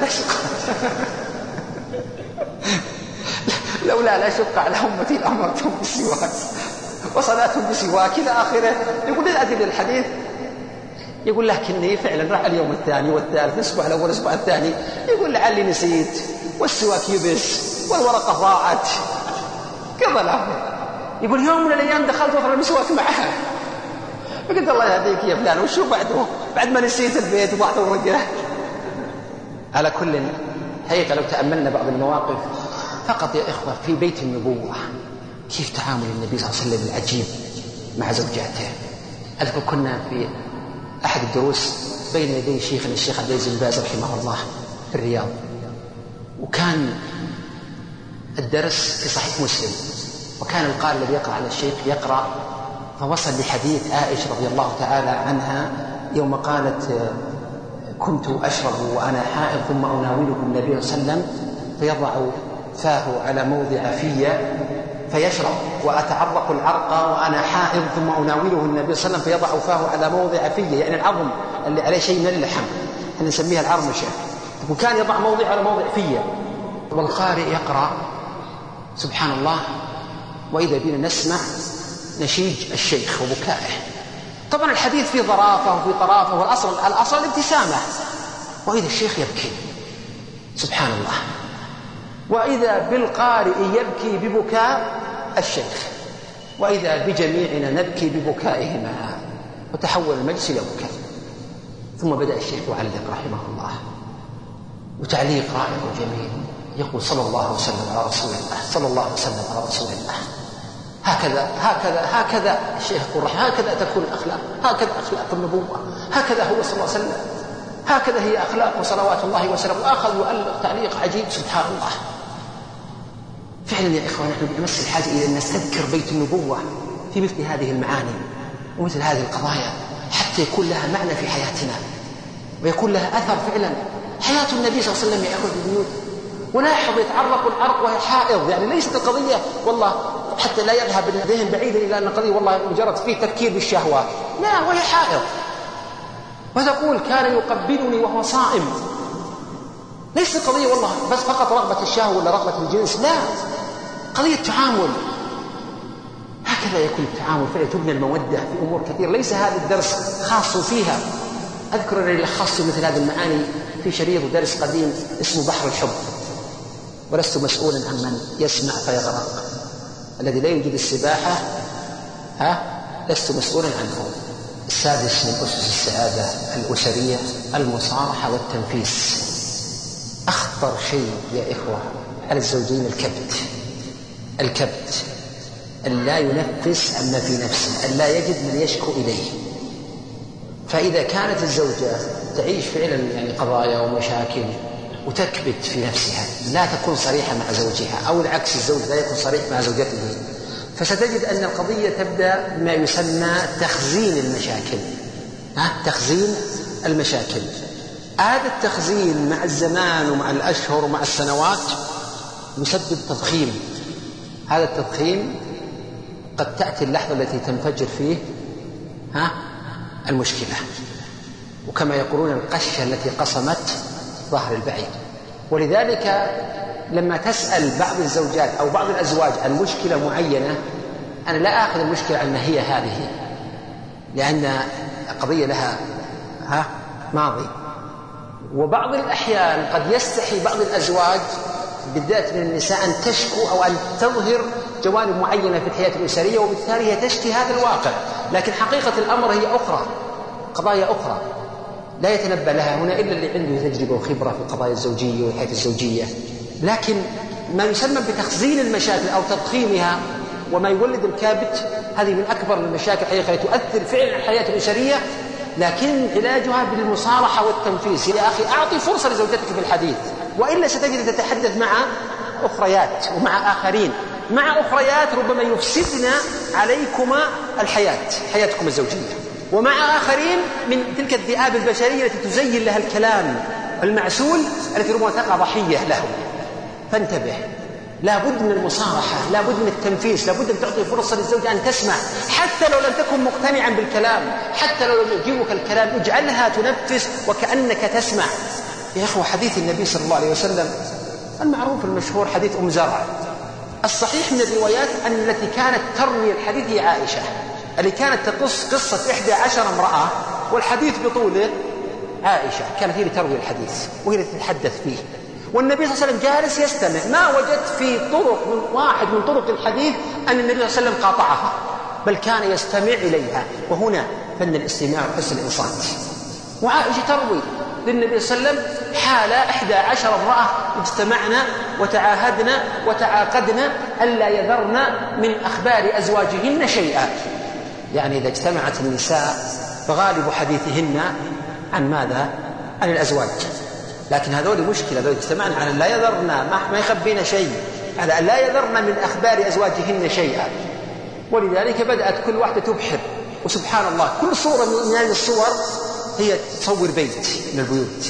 لا شق على أمتي لأمرتهم بالسواك وصلاتهم بسواك إلى آخره. يقول للأدل الحديث. يقول لكني فعلا راح اليوم الثاني والثالث، الأسبوع الأول الأسبوع الثاني، يقول لعلي نسيت والسواك يبس والورقة ضاعت كذا له. يقول يوم من الأيام دخلت وطلع المسواك معها، فقلت الله يهديك يا فلان وشو بعده بعد ما نسيت البيت وضعت الورقة. على كل حقيقة لو تأملنا بعض المواقف فقط يا إخوة في بيت النبوة كيف تعامل النبي صلى الله عليه وسلم العجيب مع زوجاته. أذكر كنا في أحد الدروس بين يدي شيخنا الشيخ عبد العزيز بن باز رحمه الله في الرياض، وكان الدرس في صحيح مسلم، وكان القارئ الذي يقرأ على الشيخ يقرأ، فوصل لحديث عائشة رضي الله تعالى عنها يوم قالت كنت أشرب وأنا حائض ثم أناوله النبي صلى الله عليه وسلم فيضع فاه على موضع فيا فيشرب، وأتعرق العرق وأنا حائض ثم أناوله النبي صلى الله عليه وسلم فيضع فاه على موضع فيا، يعني العظم اللي عليه شيء من اللحم احنا نسميها العرمشة، وكان يضع موضع على موضع فيا. والقارئ يقرأ سبحان الله وإذا بنا نسمع نشيج الشيخ وبكائه. طبعا الحديث فيه ظرافة وفيه طرافة، والأصل الابتسامة، وإذا الشيخ يبكي سبحان الله، وإذا بالقارئ يبكي ببكاء الشيخ، وإذا بجميعنا نبكي ببكائهما، وتحول المجلس إلى بكاء. ثم بدأ الشيخ يعلق رحمه الله، وتعليق رائع وجميل، يقول صلى الله وسلم على رسول الله، صلى الله وسلم على رسول الله. هكذا الشيخ يقول هكذا تكون الأخلاق، هكذا أخلاق النبوة، هكذا هو صلى الله عليه وسلم، هكذا هي أخلاق صلوات الله وسلامه. وأخذ يؤلف تعليق عجيب سبحان الله. فعلا يا إخوان نحن بنمس الحاجة إلى أن نستذكر بيت النبوة في مثل هذه المعاني ومثل هذه القضايا، حتى يكون لها معنى في حياتنا ويكون لها أثر فعلا. حياة النبي صلى الله عليه وسلم يا إخوة في البيوت، ولاحظ يتعرق العرق وهي حائض، يعني ليست القضية والله حتى لا يذهب الذهن بعيدا إلى أن القضية والله مجرد فيه تفكير بالشهوات، لا، وهي حائض. وتقول كان يقبلني وهو صائم، ليس القضية والله بس فقط رغبة الشهوة ولا رغبة الجنس، لا، قضية تعامل. هكذا يكون التعامل، فلا تبنى المودة في أمور كثير، ليس هذا الدرس خاص فيها. أذكر أنني لخصت مثل هذه المعاني في شريط درس قديم اسمه بحر الحب، ولست مسؤولا عن من يسمع فيغرق، الذي لا يوجد السباحة لست مسؤولا عنه. السادس من أسس السعادة الأسرية المصارحة والتنفيس. أخطر شيء يا إخوة على الزوجين الكبت. أن لا ينفس عما في نفسه، أن لا يجد من يشكو إليه. فإذا كانت الزوجة تعيش فعلا يعني قضايا ومشاكل وتكبت في نفسها، لا تكون صريحة مع زوجها، أو العكس الزوج لا يكون صريح مع زوجته، فستجد أن القضية تبدأ بما يسمى تخزين المشاكل. تخزين المشاكل. هذا التخزين مع الزمان ومع الأشهر ومع السنوات يسبب تضخيم. هذا التضخيم قد تأتي اللحظة التي تنفجر فيه المشكلة، وكما يقولون القشة التي قصمت ظهر البعير. ولذلك لما تسأل بعض الزوجات أو بعض الأزواج عن مشكلة معينة، أنا لا أخذ المشكلة عن هي هذه، لأن القضية لها ماضي. وبعض الأحيان قد يستحي بعض الأزواج بالذات من النساء أن تشكو أو أن تظهر جوانب معينة في الحياة الأسرية، وبالتالي هي تشكي هذا الواقع، لكن حقيقة الأمر هي أخرى، قضايا أخرى لا يتنبأ لها هنا إلا اللي عنده تجربة وخبرة في القضايا الزوجية والحياة الزوجية. لكن ما يسمى بتخزين المشاكل أو تضخيمها وما يولد الكابت، هذه من أكبر المشاكل حقيقة تؤثر فعلا على الحياة الأسرية، لكن علاجها بالمصارحة والتنفيس. يا أخي أعطي فرصة لزوجتك في الحديث، وإلا ستجد تتحدث مع أخريات ومع آخرين، مع أخريات ربما يفسدن عليكما حياتكم الزوجية، ومع آخرين من تلك الذئاب البشرية التي تزين لها الكلام المعسول التي ربما تقع ضحية له. فانتبه، لا بد من المصارحة، لا بد من التنفيس، لا بد أن تعطي فرصة للزوجة أن تسمع، حتى لو لم تكن مقتنعا بالكلام، حتى لو لم يعجبك الكلام، اجعلها تنفس وكأنك تسمع. يا إخوة، حديث النبي صلى الله عليه وسلم المعروف المشهور حديث زرع، الصحيح من الروايات أن التي كانت تروي الحديث هي عائشة، اللي كانت تقص قصة 11 امرأة، والحديث بطوله عائشة كانت هي اللي تروي الحديث وهي اللي تتحدث فيه، والنبي صلى الله عليه وسلم جالس يستمع. ما وجدت في واحد من طرق الحديث أن النبي صلى الله عليه وسلم قاطعها، بل كان يستمع إليها. وهنا فن الاستماع وحسن الإنصات. وعائشة تروي للنبي صلى الله عليه وسلم حال 11 امرأة اجتمعنا وتعاهدنا وتعاقدنا ألا يذرن من أخبار أزواجهن شيئا. يعني إذا اجتمعت النساء فغالب حديثهن عن ماذا؟ عن الأزواج، لكن هذول مشكلة، هذول اجتمعنا على لا يذرن، ما يخبين شيء، على لا يذرن من أخبار أزواجهن شيئا. ولذلك بدأت كل واحدة تبحر، وسبحان الله كل صورة من هذه الصور هي تصور بيت من البيوت.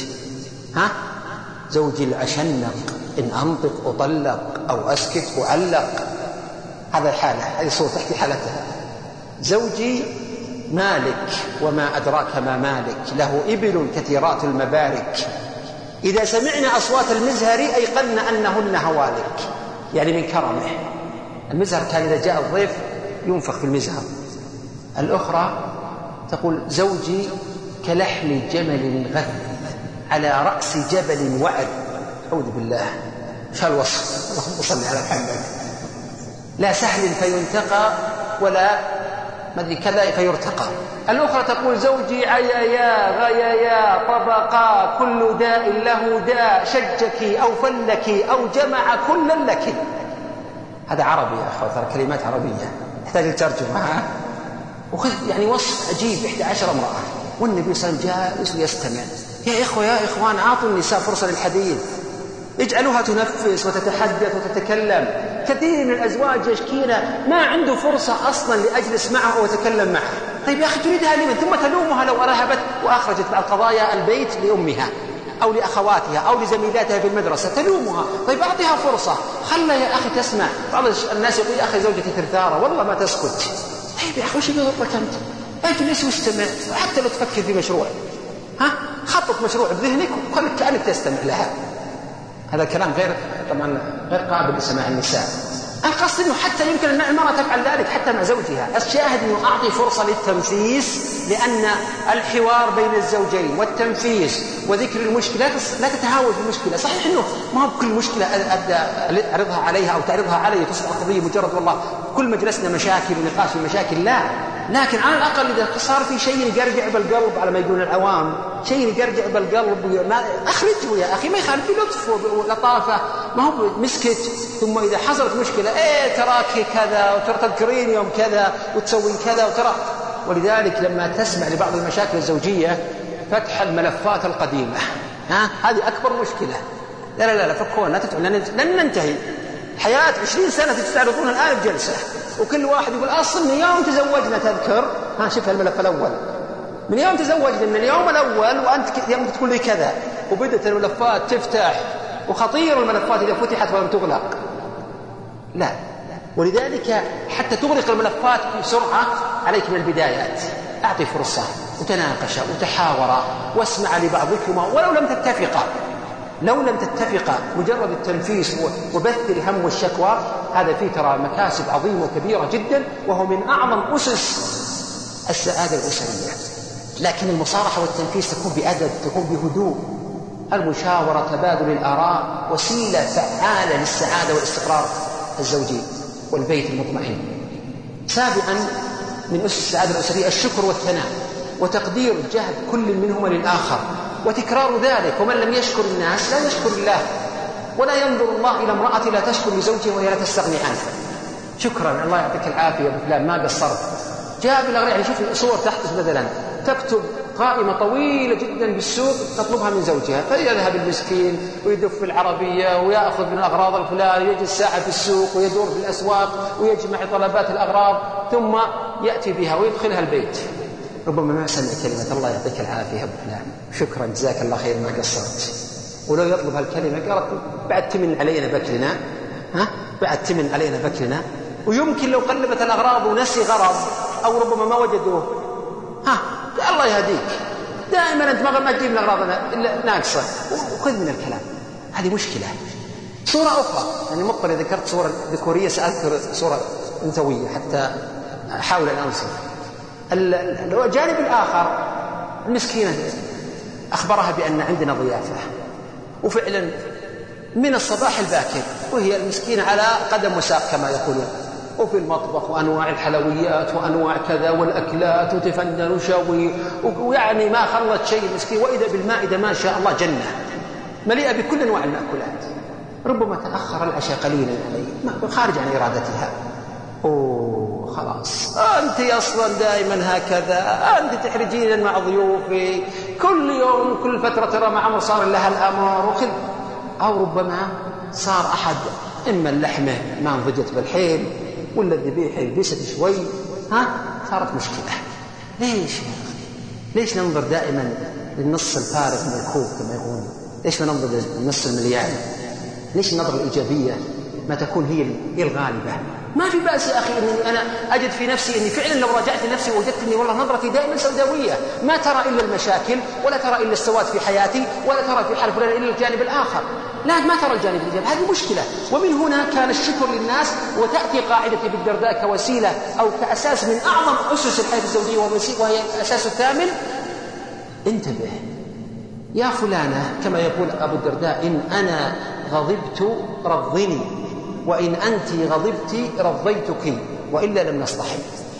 زوجي العشنق، إن أنطق أطلق أو أسكت أعلق. هذا الحالة، هذه صورة تحكي حالتها. زوجي مالك، وما أدراك ما مالك، له إبل كثيرات المبارك، إذا سمعنا أصوات المزهر أيقن أنهن هوالك. يعني من كرمه، المزهر كان إذا جاء الضيف ينفخ في المزهر. الأخرى تقول زوجي كلحم جمل غث على رأس جبل وعد. أعوذ بالله، شو الوصف؟ اللهم صل على محمد. لا سهل فينتقى ولا مدري كذا فيرتقى. الأخرى تقول زوجي عيايا غيايا طبقا، كل داء له داء، شجك أو فلك أو جمع كل لك. هذا عربي يا أخوة، ترى كلمات عربية تحتاج الترجمة. يعني وصف عجيب، 11 امرأة والنبي صلى الله عليه وسلم جالس يستمع. يا إخوة يا إخوان، أعطوا النساء فرصة للحديث، اجعلوها تنفس وتتحدث وتتكلم. كثير من الأزواج يشكينا ما عنده فرصة أصلا لأجلس معه وأتكلم معه. طيب يا أخي تريدها لمن؟ ثم تلومها لو أرهبت وأخرجت بعض قضايا البيت لأمها أو لأخواتها أو لزميلاتها في المدرسة، تلومها. طيب أعطيها فرصة، خلها يا أخي تسمع. بعض الناس يقول يا أخي زوجتي ثرثارة والله ما تسكت. طيب يا أخي وش يضرك أنت؟ اجلس واستمع، حتى لو تفكر في مشروع، خطط مشروع بذهنك وخلك كأنك تستمع لها. هذا الكلام طبعا غير قابل لسماع النساء. القصد أنه حتى يمكن أن المرأة تفعل ذلك حتى مع زوجها. الشاهد أنه أعطي فرصة للتنفيس، لأن الحوار بين الزوجين والتنفيس وذكر المشكلة لا تتهاون في المشكلة. صحيح أنه ما هو كل مشكلة أبدأ أعرضها عليها أو تعرضها علي تصبح قضية مجرد والله كل مجلسنا مشاكل ونقاش في مشاكل، لا، لكن على الأقل إذا صار في شيء يقرقع بالقلب على ما يقولون العوام، شيء يقرقع بالقلب أخرجه يا أخي، ما يخالف بلطف ولطافة، ما هو مسكت. ثم إذا حصلت مشكلة تراك كذا وترى تذكرين يوم كذا وتسوي كذا وترى. ولذلك لما تسمع لبعض المشاكل الزوجية فتح الملفات القديمة، هذه أكبر مشكلة. لا فكونا لن ننتهي حياة 20 سنة تستعرضون الآن بجلسة، وكل واحد يقول أصل من يوم تزوجنا تذكر، شوف الملف الأول من يوم تزوجنا، من اليوم الأول وأنت يوم تقول لي كذا، وبدأت الملفات تفتح. وخطير الملفات إذا فتحت ولم تغلق، لا. ولذلك حتى تغلق الملفات بسرعة عليك من البدايات، أعطي فرصة وتناقش وتحاور واسمع لبعضكما ولو لم تتفقا. لو لم تتفقا مجرد التنفيس وبث الهم والشكوى، هذا فيه ترى مكاسب عظيمة وكبيرة جدا، وهو من أعظم أسس السعادة الأسرية. لكن المصارحة والتنفيس تكون بأدب، تكون بهدوء. المشاورة تبادل الآراء وسيلة فعالة للسعادة والاستقرار الزوجي والبيت المطمئن. سابعا من أسس السعادة الأسرية الشكر والثناء وتقدير جهد كل منهما للآخر وتكرار ذلك. ومن لم يشكر الناس لا يشكر الله، ولا ينظر الله إلى امرأة لا تشكر لزوجها وهي لا تستغني عنه. شكرا، الله يعطيك العافية يا ابو فلان، ما قصرت. جاء بالأغراض، يعني شوف صور تحدث مثلا تكتب قائمة طويلة جدا بالسوق تطلبها من زوجها، فيذهب المسكين ويدف في العربية ويأخذ من الأغراض الفلانية، يجلس ساعة في السوق ويدور في الأسواق ويجمع طلبات الأغراض، ثم يأتي بها ويدخلها البيت. ربما ما سمع كلمة الله يعطيك العافية يا ابو فلان، شكرا جزاك الله خير ما قصرت. ولو يطلب هالكلمة قالت بعد تمن علينا بكلنا، بعد تمن علينا بكلنا. ويمكن لو قلبت الأغراض ونسي غرض أو ربما ما وجدوه، الله يهديك، دائما أنت ما تجيب من أغراض ناقصة وخذ من الكلام. هذه مشكلة. صورة أخرى، يعني مضطر ذكرت صورة ذكورية سأذكر صورة أنثوية حتى أحاول أن أنصف. الجانب الآخر المسكينة أخبرها بأن عندنا ضيافة، وفعلا من الصباح الباكر وهي المسكينة على قدم وساق كما يقولون، وفي المطبخ وأنواع الحلويات وأنواع كذا والأكلات وتفنن وشوي، ويعني ما خلت شيء مسكين. وإذا بالمائدة ما شاء الله جنة مليئة بكل أنواع المأكولات. ربما تأخر العشاء قليلا عليه خارج عن إرادتها. خلاص أنت أصلا دائما هكذا، أنت تحرجين مع ضيوفي كل يوم كل فترة، ترى مع عمر صار لها الأمر وخذ. أو ربما صار أحد إما اللحمة ما انضجت بالحيل ولا الذبيحة يلبست شوي، صارت مشكلة. ليش ننظر دائما للنص الفارغ من الكوب كما يقولون؟ ليش ما ننظر للنص المليان؟ ليش النظرة الإيجابية ما تكون هي الغالبة؟ ما في بأس يا أخي أني أنا أجد في نفسي أني فعلا لو راجعت لنفسي وجدت أني والله نظرتي دائما سوداوية، ما ترى إلا المشاكل ولا ترى إلا السواد في حياتي ولا ترى في حال فلان إلا الجانب الآخر، لا ما ترى الجانب الإيجابي. هذه مشكلة. ومن هنا كان الشكر للناس، وتأتي قاعدة ابن الدرداء كوسيلة أو كأساس من أعظم أسس الحياة الزوجية وهي الأساس الثامن. انتبه يا فلانة، كما يقول أبو الدرداء: إن أنا غضبت رضني، وإن أنت غضبت رضيتك، وإلا لم نصطحب.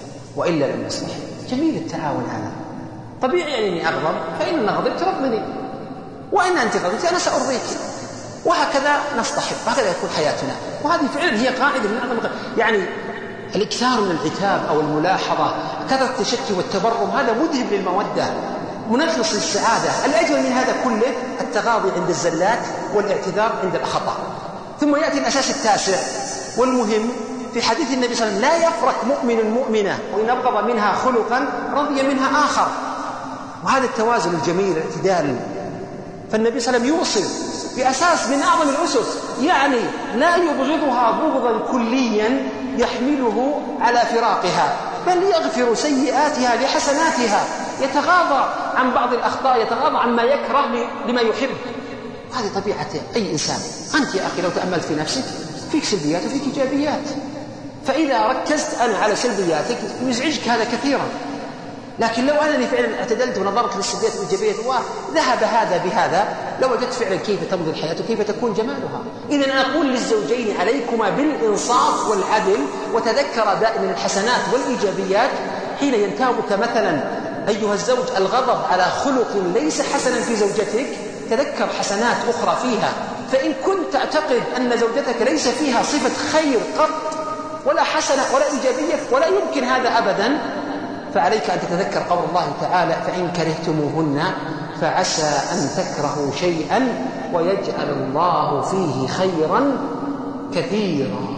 جميل التعاون هذا. طبيعي يعني أني أغضب، فإن أنا غضبت رضني، وإن أنت غضبت أنا سأرضيك، وهكذا نصطحب، وهكذا يكون حياتنا. وهذه فعلا هي قاعدة من أعظم يعني الإكثار من العتاب أو الملاحظة، كثرة التشكي والتبرم، هذا مذهب للمودة، منغص للسعادة. الأجمل من هذا كله التغاضي عند الزلات والاعتذار عند الخطأ. ثم يأتي الأساس التاسع والمهم في حديث النبي صلى الله عليه وسلم: لا يفرق مؤمن مؤمنة، وإن أبغض منها خلقا رضي منها آخر. وهذا التوازن الجميل الاعتدال. فالنبي صلى الله عليه وسلم يوصي بأساس من أعظم الأسس، يعني لا يبغضها بغضا كليا يحمله على فراقها، بل يغفر سيئاتها لحسناتها، يتغاضى عن بعض الأخطاء، يتغاضى عما يكره لما يحب. هذه طبيعة أي إنسان. أنت يا أخي لو تأملت في نفسك فيك سلبيات وفيك إيجابيات، فإذا ركزت أنا على سلبياتك يزعجك هذا كثيرا. لكن لو أنني فعلا اعتدلت ونظرت للسلبيات والإيجابيات وذهب هذا بهذا، لو وجدت فعلا كيف تمضي الحياة وكيف تكون جمالها. إذن أنا أقول للزوجين: عليكما بالإنصاف والعدل، وتذكر دائما الحسنات والإيجابيات، حين ينتابك مثلا أيها الزوج الغضب على خلق ليس حسنا في زوجتك، تذكر حسنات أخرى فيها. فإن كنت تعتقد أن زوجتك ليس فيها صفة خير قط ولا حسنة ولا إيجابية ولا يمكن هذا أبدا، فعليك أن تتذكر قول الله تعالى: فإن كرهتموهن فعسى أن تكرهوا شيئا ويجعل الله فيه خيرا كثيرا.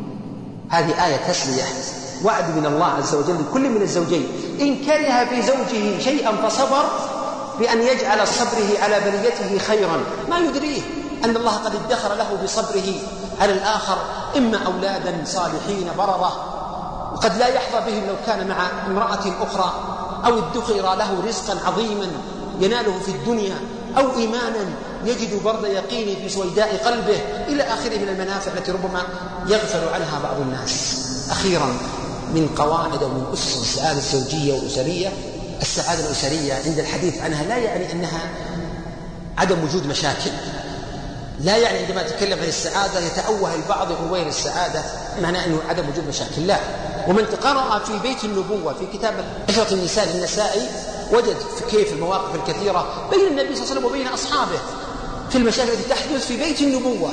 هذه آية تسلية، وعد من الله عز وجل لكل من الزوجين إن كره في زوجه شيئا فصبر بأن يجعل صبره على بليته خيرا، ما يدريه أن الله قد ادخر له بصبره على الآخر إما أولادا صالحين بررة وقد لا يحظى بهم لو كان مع امرأة أخرى، أو ادخر له رزقا عظيما يناله في الدنيا، أو إيمانا يجد برد يقين في سويداء قلبه، إلى آخره من المنافع التي ربما يغفل عنها بعض الناس. أخيرا، من قواعد ومن أسس السعادة الزوجية والأسرية، السعادة الأسرية عند الحديث عنها لا يعني أنها عدم وجود مشاكل، لا يعني عندما تكلم عن السعادة يتأوه البعض غوير السعادة معناه أنه عدم وجود مشاكل، لا. ومن قرأ في بيت النبوة في كتاب عشرة النساء للنسائي وجد كيف المواقف الكثيرة بين النبي صلى الله عليه وسلم وبين أصحابه في المشاكل التي تحدث في بيت النبوة،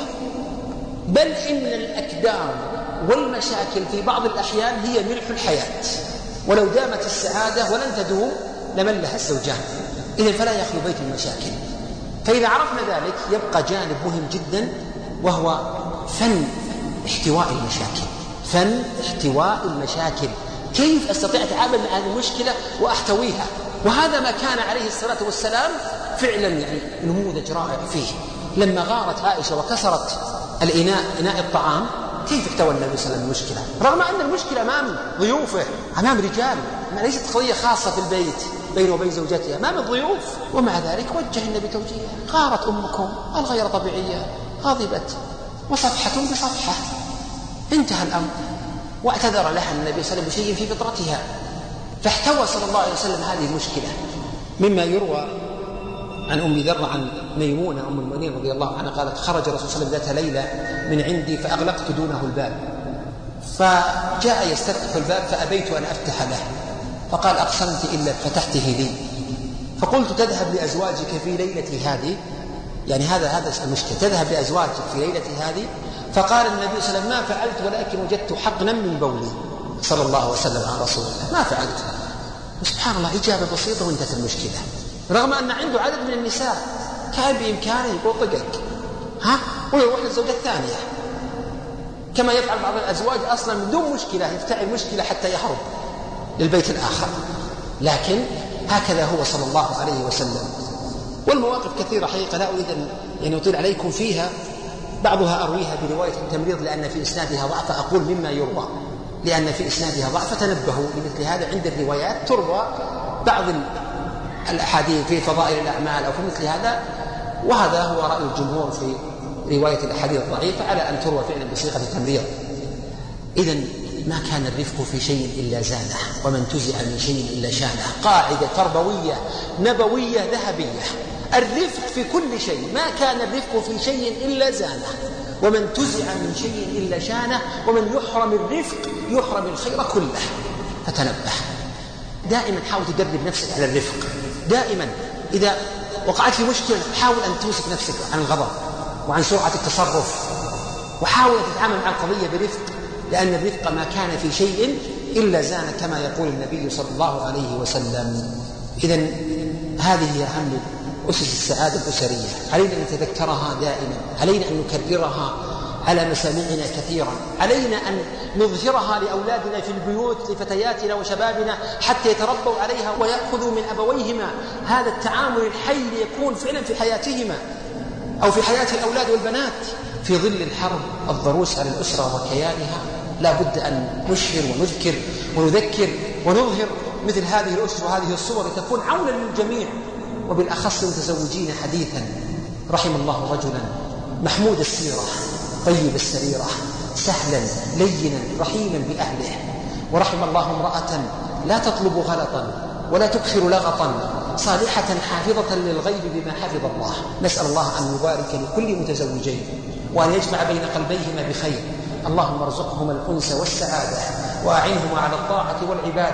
بل إن الأكدار والمشاكل في بعض الأحيان هي ملح الحياة، ولو دامت السعادة ولن تدوم لملها الزوجان. إذن فلا يخلو بيت المشاكل. فإذا عرفنا ذلك يبقى جانب مهم جدا، وهو فن احتواء المشاكل. فن احتواء المشاكل، كيف أستطيع أتعامل مع هذه المشكلة وأحتويها. وهذا ما كان عليه الصلاة والسلام فعلا يعني نموذج رائع فيه. لما غارت عائشة وكسرت إناء الطعام، كيف احتوى النبي صلى الله عليه وسلم المشكلة، رغم أن المشكلة أمام ضيوفه، أمام رجال، ليست قضية خاصة في البيت بينه وبين زوجته، أمام الضيوف، ومع ذلك وجه النبي توجيهه. غارت أمكم الغير طبيعية، غضبت وصفحة بصفحة، انتهى الأمر، واعتذر لها النبي صلى الله عليه وسلم بشيء في فطرتها، فاحتوى صلى الله عليه وسلم هذه المشكلة. مما يروى عن أم ذر عن ميمونة أم المؤمنين رضي الله عنها قالت: خرج الرسول صلى الله عليه وسلم ذات ليلة من عندي فأغلقت دونه الباب، فجاء يستفتح الباب فأبيت أن أفتح له، فقال: أقسمت إلا فتحته لي. فقلت: تذهب لأزواجك في ليلة هذه، يعني هذا المشكلة، تذهب لأزواجك في ليلة هذه؟ فقال النبي صلى الله عليه وسلم: ما فعلت ولكن وجدت حقنا من بولي صلى الله وسلم على رسول الله، ما فعلت. وسبحان الله، إجابة بسيطة وانتهت المشكلة، رغم أن عنده عدد من النساء كان بإمكانه يقول طقك ويروح للزوجة الثانية، كما يفعل بعض الأزواج أصلا من دون مشكلة، يفتعل مشكلة حتى يهرب للبيت الآخر. لكن هكذا هو صلى الله عليه وسلم. والمواقف كثيرة حقيقة لا أريد أن أطيل عليكم فيها، بعضها أرويها برواية التمريض لأن في إسنادها ضعف، أقول مما يروى لأن في إسنادها ضعف، فتنبهوا لمثل هذا. عند الروايات تروى بعض الأحاديث في فضائل الأعمال أو في مثل هذا، وهذا هو رأي الجمهور في رواية الأحاديث الضعيفة على أن تروى فعلا بصيغة التمريض. إذن ما كان الرفق في شيء إلا زانه، ومن تزع من شيء إلا شانه. قاعدة تربوية نبوية ذهبية، الرفق في كل شيء، ما كان الرفق في شيء إلا زانه، ومن تزع من شيء إلا شانه، ومن يحرم الرفق يحرم الخير كله. فتنبه دائما، حاول تدرب نفسك على الرفق دائما. إذا وقعت في مشكلة حاول أن تمسك نفسك عن الغضب وعن سرعة التصرف، وحاول أن تتعامل مع القضية برفق، لأن الرفق ما كان في شيء إلا زان، كما يقول النبي صلى الله عليه وسلم. إذن هذه هي أهم أسس السعادة الأسرية، علينا أن نتذكرها دائما، علينا أن نكررها على مسامعنا كثيرا، علينا أن نظهرها لأولادنا في البيوت، لفتياتنا وشبابنا، حتى يتربوا عليها ويأخذوا من أبويهما هذا التعامل الحي ليكون فعلا في حياتهما أو في حياة الأولاد والبنات. في ظل الحرب الضروس على الأسرة وكيانها لا بد أن نشهر ونذكر ونذكر ونظهر مثل هذه الأسس وهذه الصور لتكون عونا للجميع، وبالأخص المتزوجين حديثا. رحم الله رجلا محمود السيرة طيب السريرة، سهلا لينا رحيما بأهله، ورحم الله امرأة لا تطلب غلطا ولا تكثر لغطا، صالحة حافظة للغيب بما حفظ الله. نسأل الله أن يبارك لكل متزوجين وأن يجمع بين قلبيهما بخير. اللهم ارزقهما الأنس والسعادة، وأعنهما على الطاعة والعبادة،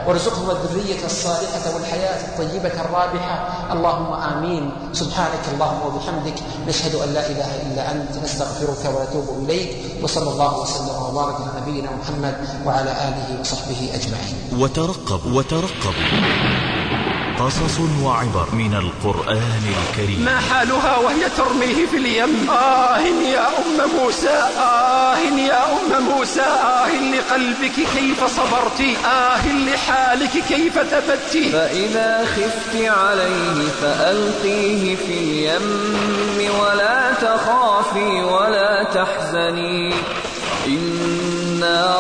وارزقهم الذرية الصالحة والحياة الطيبة الرابحة. اللهم آمين. سبحانك اللهم وبحمدك، نشهد أن لا إله إلا أنت، نستغفرك ونتوب إليك. وصلى الله وسلم وبارك على نبينا محمد وعلى آله وصحبه أجمعين.
وترقبوا قصص وعبر من القرآن الكريم.
ما حالها وهي ترميه في اليم؟ يا أم موسى، يا أم موسى، لقلبك كيف صبرت، لحالك كيف ثبت.
فإذا خفت عليه فألقيه في اليم ولا تخافي ولا تحزني، إنا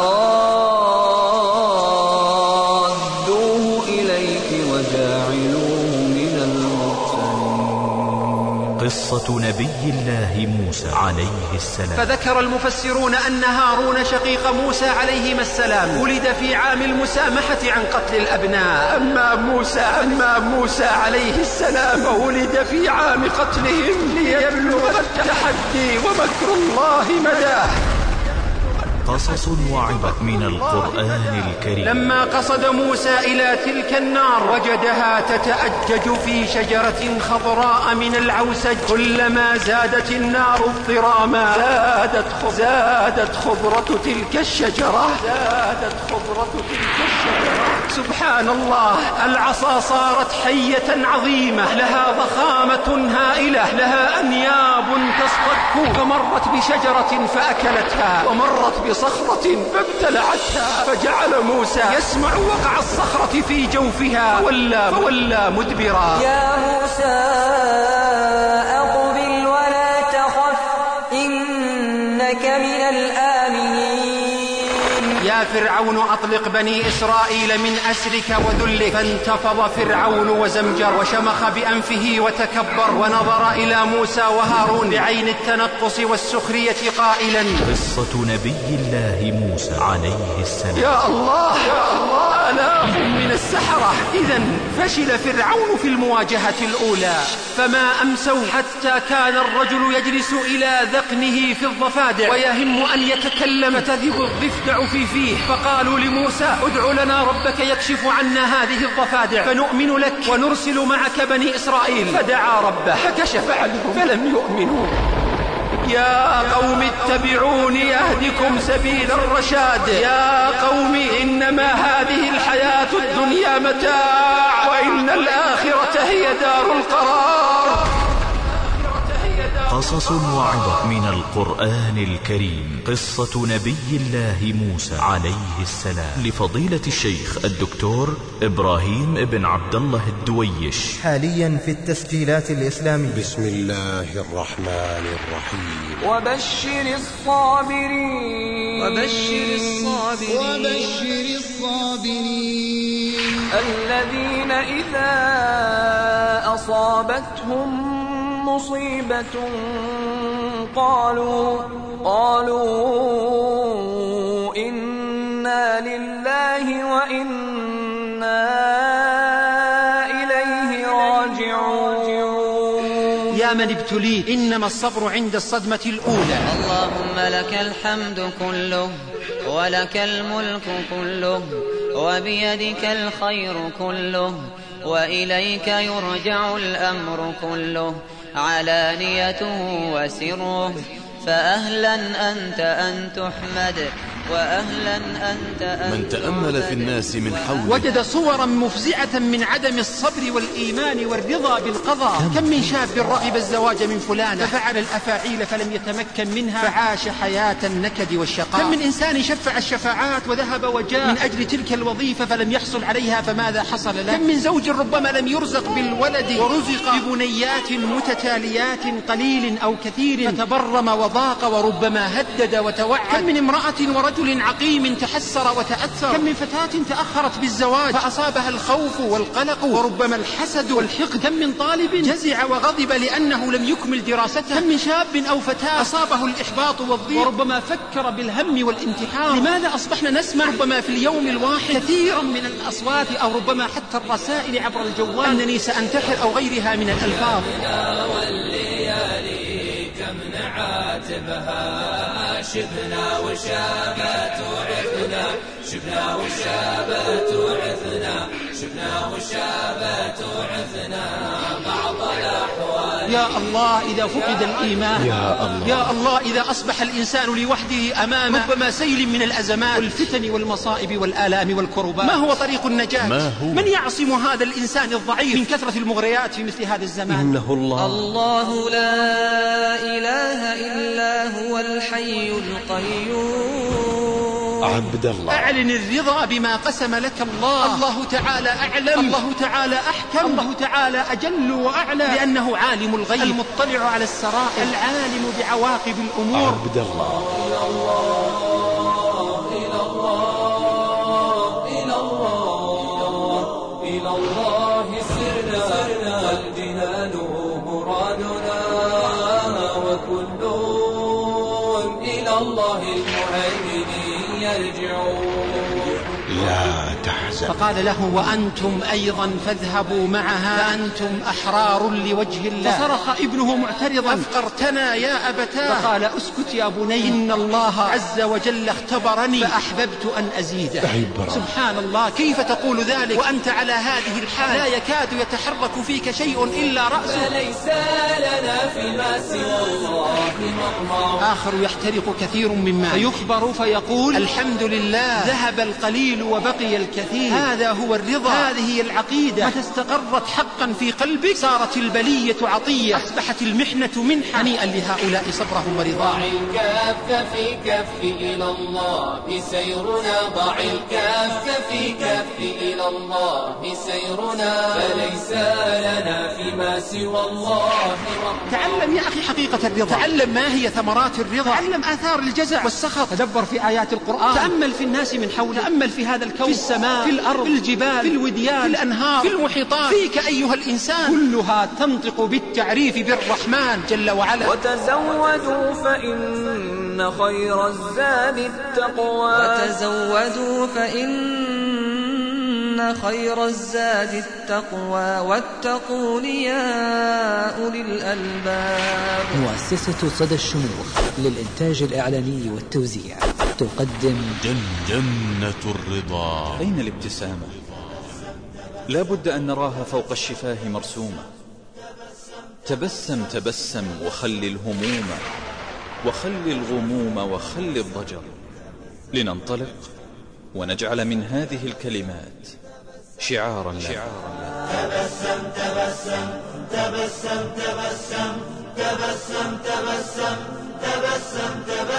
رادوه إليك وجاعلوه من المرسلين.
قصة نبي الله موسى عليه السلام.
فذكر المفسرون أن هارون شقيق موسى عليهما السلام ولد في عام المسامحة عن قتل الأبناء. أما موسى عليه السلام ولد في عام قتلهم ليبلغ التحدي ومكر الله مداه.
قصص وعبر من القرآن الكريم.
لما قصد موسى إلى تلك النار وجدها تتأجج في شجرة خضراء من العوسج. كلما زادت النار اضطراما زادت خضرة تلك الشجرة. سبحان الله، العصا صارت حية عظيمة لها ضخامة هائلة، لها أنياب تصطك، فمرت بشجرة فأكلتها، ومرت بصخرة فابتلعتها. فجعل موسى يسمع وقع الصخرة في جوفها فولى مدبرا.
يا موسى أقبل ولا تخف إنك من الآمنين.
يا فرعون أطلق بني إسرائيل من أسرك وذلك. فانتفض فرعون وزمجر وشمخ بأنفه وتكبر، ونظر إلى موسى وهارون بعين التنقص والسخرية قائلا:
قصة نبي الله موسى عليه السلام.
يا الله آلاف من السحرة. إذن فشل فرعون في المواجهة الأولى، فما أمسوا حتى كان الرجل يجلس إلى ذقنه في الضفادع ويهم أن يتكلم، فتذب الضفدع في فيه. فقالوا لموسى: ادع لنا ربك يكشف عنا هذه الضفادع فنؤمن لك ونرسل معك بني إسرائيل. فدعا ربه فكشف عنهم فلم يؤمنوا. يا قوم اتبعوني يهدكم سبيل الرشاد. يا قوم إنما هذه الحياة الدنيا متاع، وإن الآخرة هي دار القرار.
قصص وعبر من القرآن الكريم. قصة نبي الله موسى عليه السلام لفضيلة الشيخ الدكتور إبراهيم ابن عبد الله الدويش،
حاليا في التسجيلات الإسلامية.
بسم الله الرحمن الرحيم.
وبشر الصابرين الذين إذا أصابتهم مصيبة قالوا إنا لله وإنا إليه راجعون.
يا من ابتليت، إنما الصبر عند الصدمة الأولى.
اللهم لك الحمد كله ولك الملك كله وبيدك الخير كله وإليك يرجع الأمر كله علانيته وسره. فأهلا أنت أن تحمد وأهلا أنت أن
من تأمل في الناس من حوله
وجد صورا مفزعة من عدم الصبر والإيمان والرضا بالقضاء. كم من شاب رغب الزواج من فلانة ففعل الأفاعيل فلم يتمكن منها فعاش حياة النكد والشقاء. كم من إنسان شفع الشفاعات وذهب وجاء من أجل تلك الوظيفة فلم يحصل عليها، فماذا حصل له؟ كم من زوج ربما لم يرزق بالولد ورزق ببنيات متتاليات قليل أو كثير فتبرم وضاق وربما هدد وتوعد. كم من امرأة ورجل عقيم تحسر وتأثر. كم من فتاة تأخرت بالزواج فأصابها الخوف والقلق وربما الحسد والحقد. كم من طالب جزع وغضب لأنه لم يكمل دراسته. كم من شاب أو فتاة أصابه الإحباط والضيق وربما فكر بالهم والانتحار. لماذا أصبحنا نسمع ربما في اليوم الواحد كثيرا من الأصوات أو ربما حتى الرسائل عبر الجوال أنني سأنتحر أو غيرها من الألفاظ؟
والليالي كم نعاتبها
شبنا وشابت وعثنا شبنا وشابت وعثنا شبنا وشابت وعثنا بعض الأحوال.
يا الله إذا فقد الإيمان، يا الله إذا أصبح الإنسان لوحده أمام ربما سيل من الأزمات والفتن والمصائب والآلام والكربات، ما هو طريق النجاة؟ من يعصم هذا الإنسان الضعيف من كثرة المغريات في مثل هذا الزمان؟
إنه الله لا إله إلا هو الحي القيوم.
عبد الله
أعلن الرضا بما قسم لك الله. الله تعالى أعلم، الله تعالى أحكم، الله تعالى أجل وأعلى، لأنه عالم الغيب المطلع على السرائر العالم بعواقب الأمور.
عبد الله
إلى الله إلى الله إلى الله إلى الله سرنا والجنان مرادنا وكل إلى الله المهيمن يرجعون.
لا تحزن.
فقال له وأنتم أيضا فاذهبوا معها فأنتم أحرار لوجه الله. فصرخ ابنه معترضا أفقرتنا يا أبتاه؟ فقال اسكت يا بني إن الله عز وجل اختبرني فأحببت أن أزيده. سبحان الله، كيف تقول ذلك وأنت على هذه الحال لا يكاد يتحرك فيك شيء إلا رأسك؟
فليس لنا فيما سوى الله مطمع.
آخر يحترق كثير مما فيخبر فيقول الحمد لله ذهب القليل وبقي الكثير. هذا هو الرضا، هذه العقيدة. متى استقرت حقا في قلبك صارت البلية عطية، أصبحت المحنة منحة. هنيئا لهؤلاء صبرهم ورضاهم.
ضع الكف في كف إلى الله سيرنا، ضع الكف في كف إلى الله سيرنا، فليس لنا فيما سوى الله.
تعلم يا أخي حقيقة الرضا، تعلم ما هي ثمرات الرضا، تعلم آثار الجزع والسخط، تدبر في آيات القرآن، تأمل في الناس من حولك، تأمل في هذا الكون، في السماء، في الأرض، في الجبال، في الوديان، في الأنهار، في المحيطات، فيك أيها الإنسان، كلها تنطق بالتعريف بالرحمن جل وعلا.
وتزودوا فإن خير الزاد التقوى.
وتزودوا فإن خير الزاد التقوى واتقون يا أولي الألباب.
مؤسسة صدى الشموخ للإنتاج الإعلامي والتوزيع تقدم
جنة الرضا.
أين الابتسامة؟ لا بد أن نراها فوق الشفاه مرسومة. تبسم تبسم وخل الهموم وخل الغموم وخل الضجر، لننطلق ونجعل من هذه الكلمات شعارا لنا.
تبسم تبسم تبسم تبسم تبسم تبسم تبسم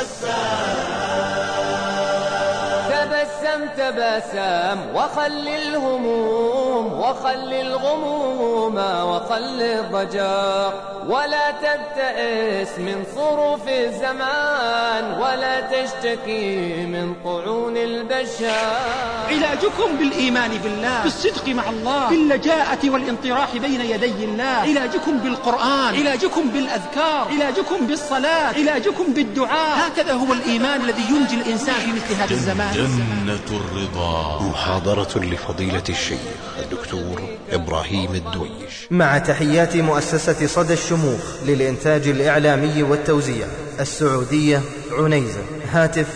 تبسم تبسم وخل الهموم وخل الغموم وخل الضجر، ولا تبتئس من صروف الزمان ولا تشتكي من طعون البشر.
علاجكم بالإيمان بالله، بالصدق مع الله، باللجاءة والانطراح بين يدي الله. علاجكم بالقرآن، علاجكم بالأذكار، علاجكم بالصلاة، علاجكم بالدعاء. هكذا هو الإيمان الذي ينجي الإنسان في مثل هذا الزمان.
جنة الرضا.
محاضرة لفضيلة الشيخ الدكتور إبراهيم الدويش،
مع تحيات مؤسسة صدى الشموخ للإنتاج الإعلامي والتوزيع السعودية عنيزة. هاتف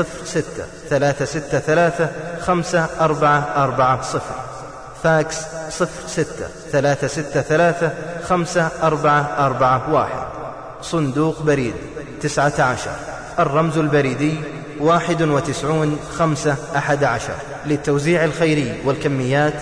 06-363-5440، فاكس 06-363-5441، صندوق بريد 19، الرمز البريدي 91-511. للتوزيع الخيري والكميات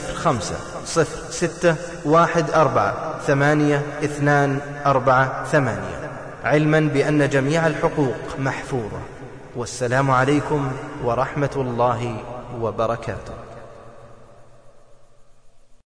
05-06-14-8248، علما بأن جميع الحقوق محفوظة. والسلام عليكم ورحمة الله وبركاته.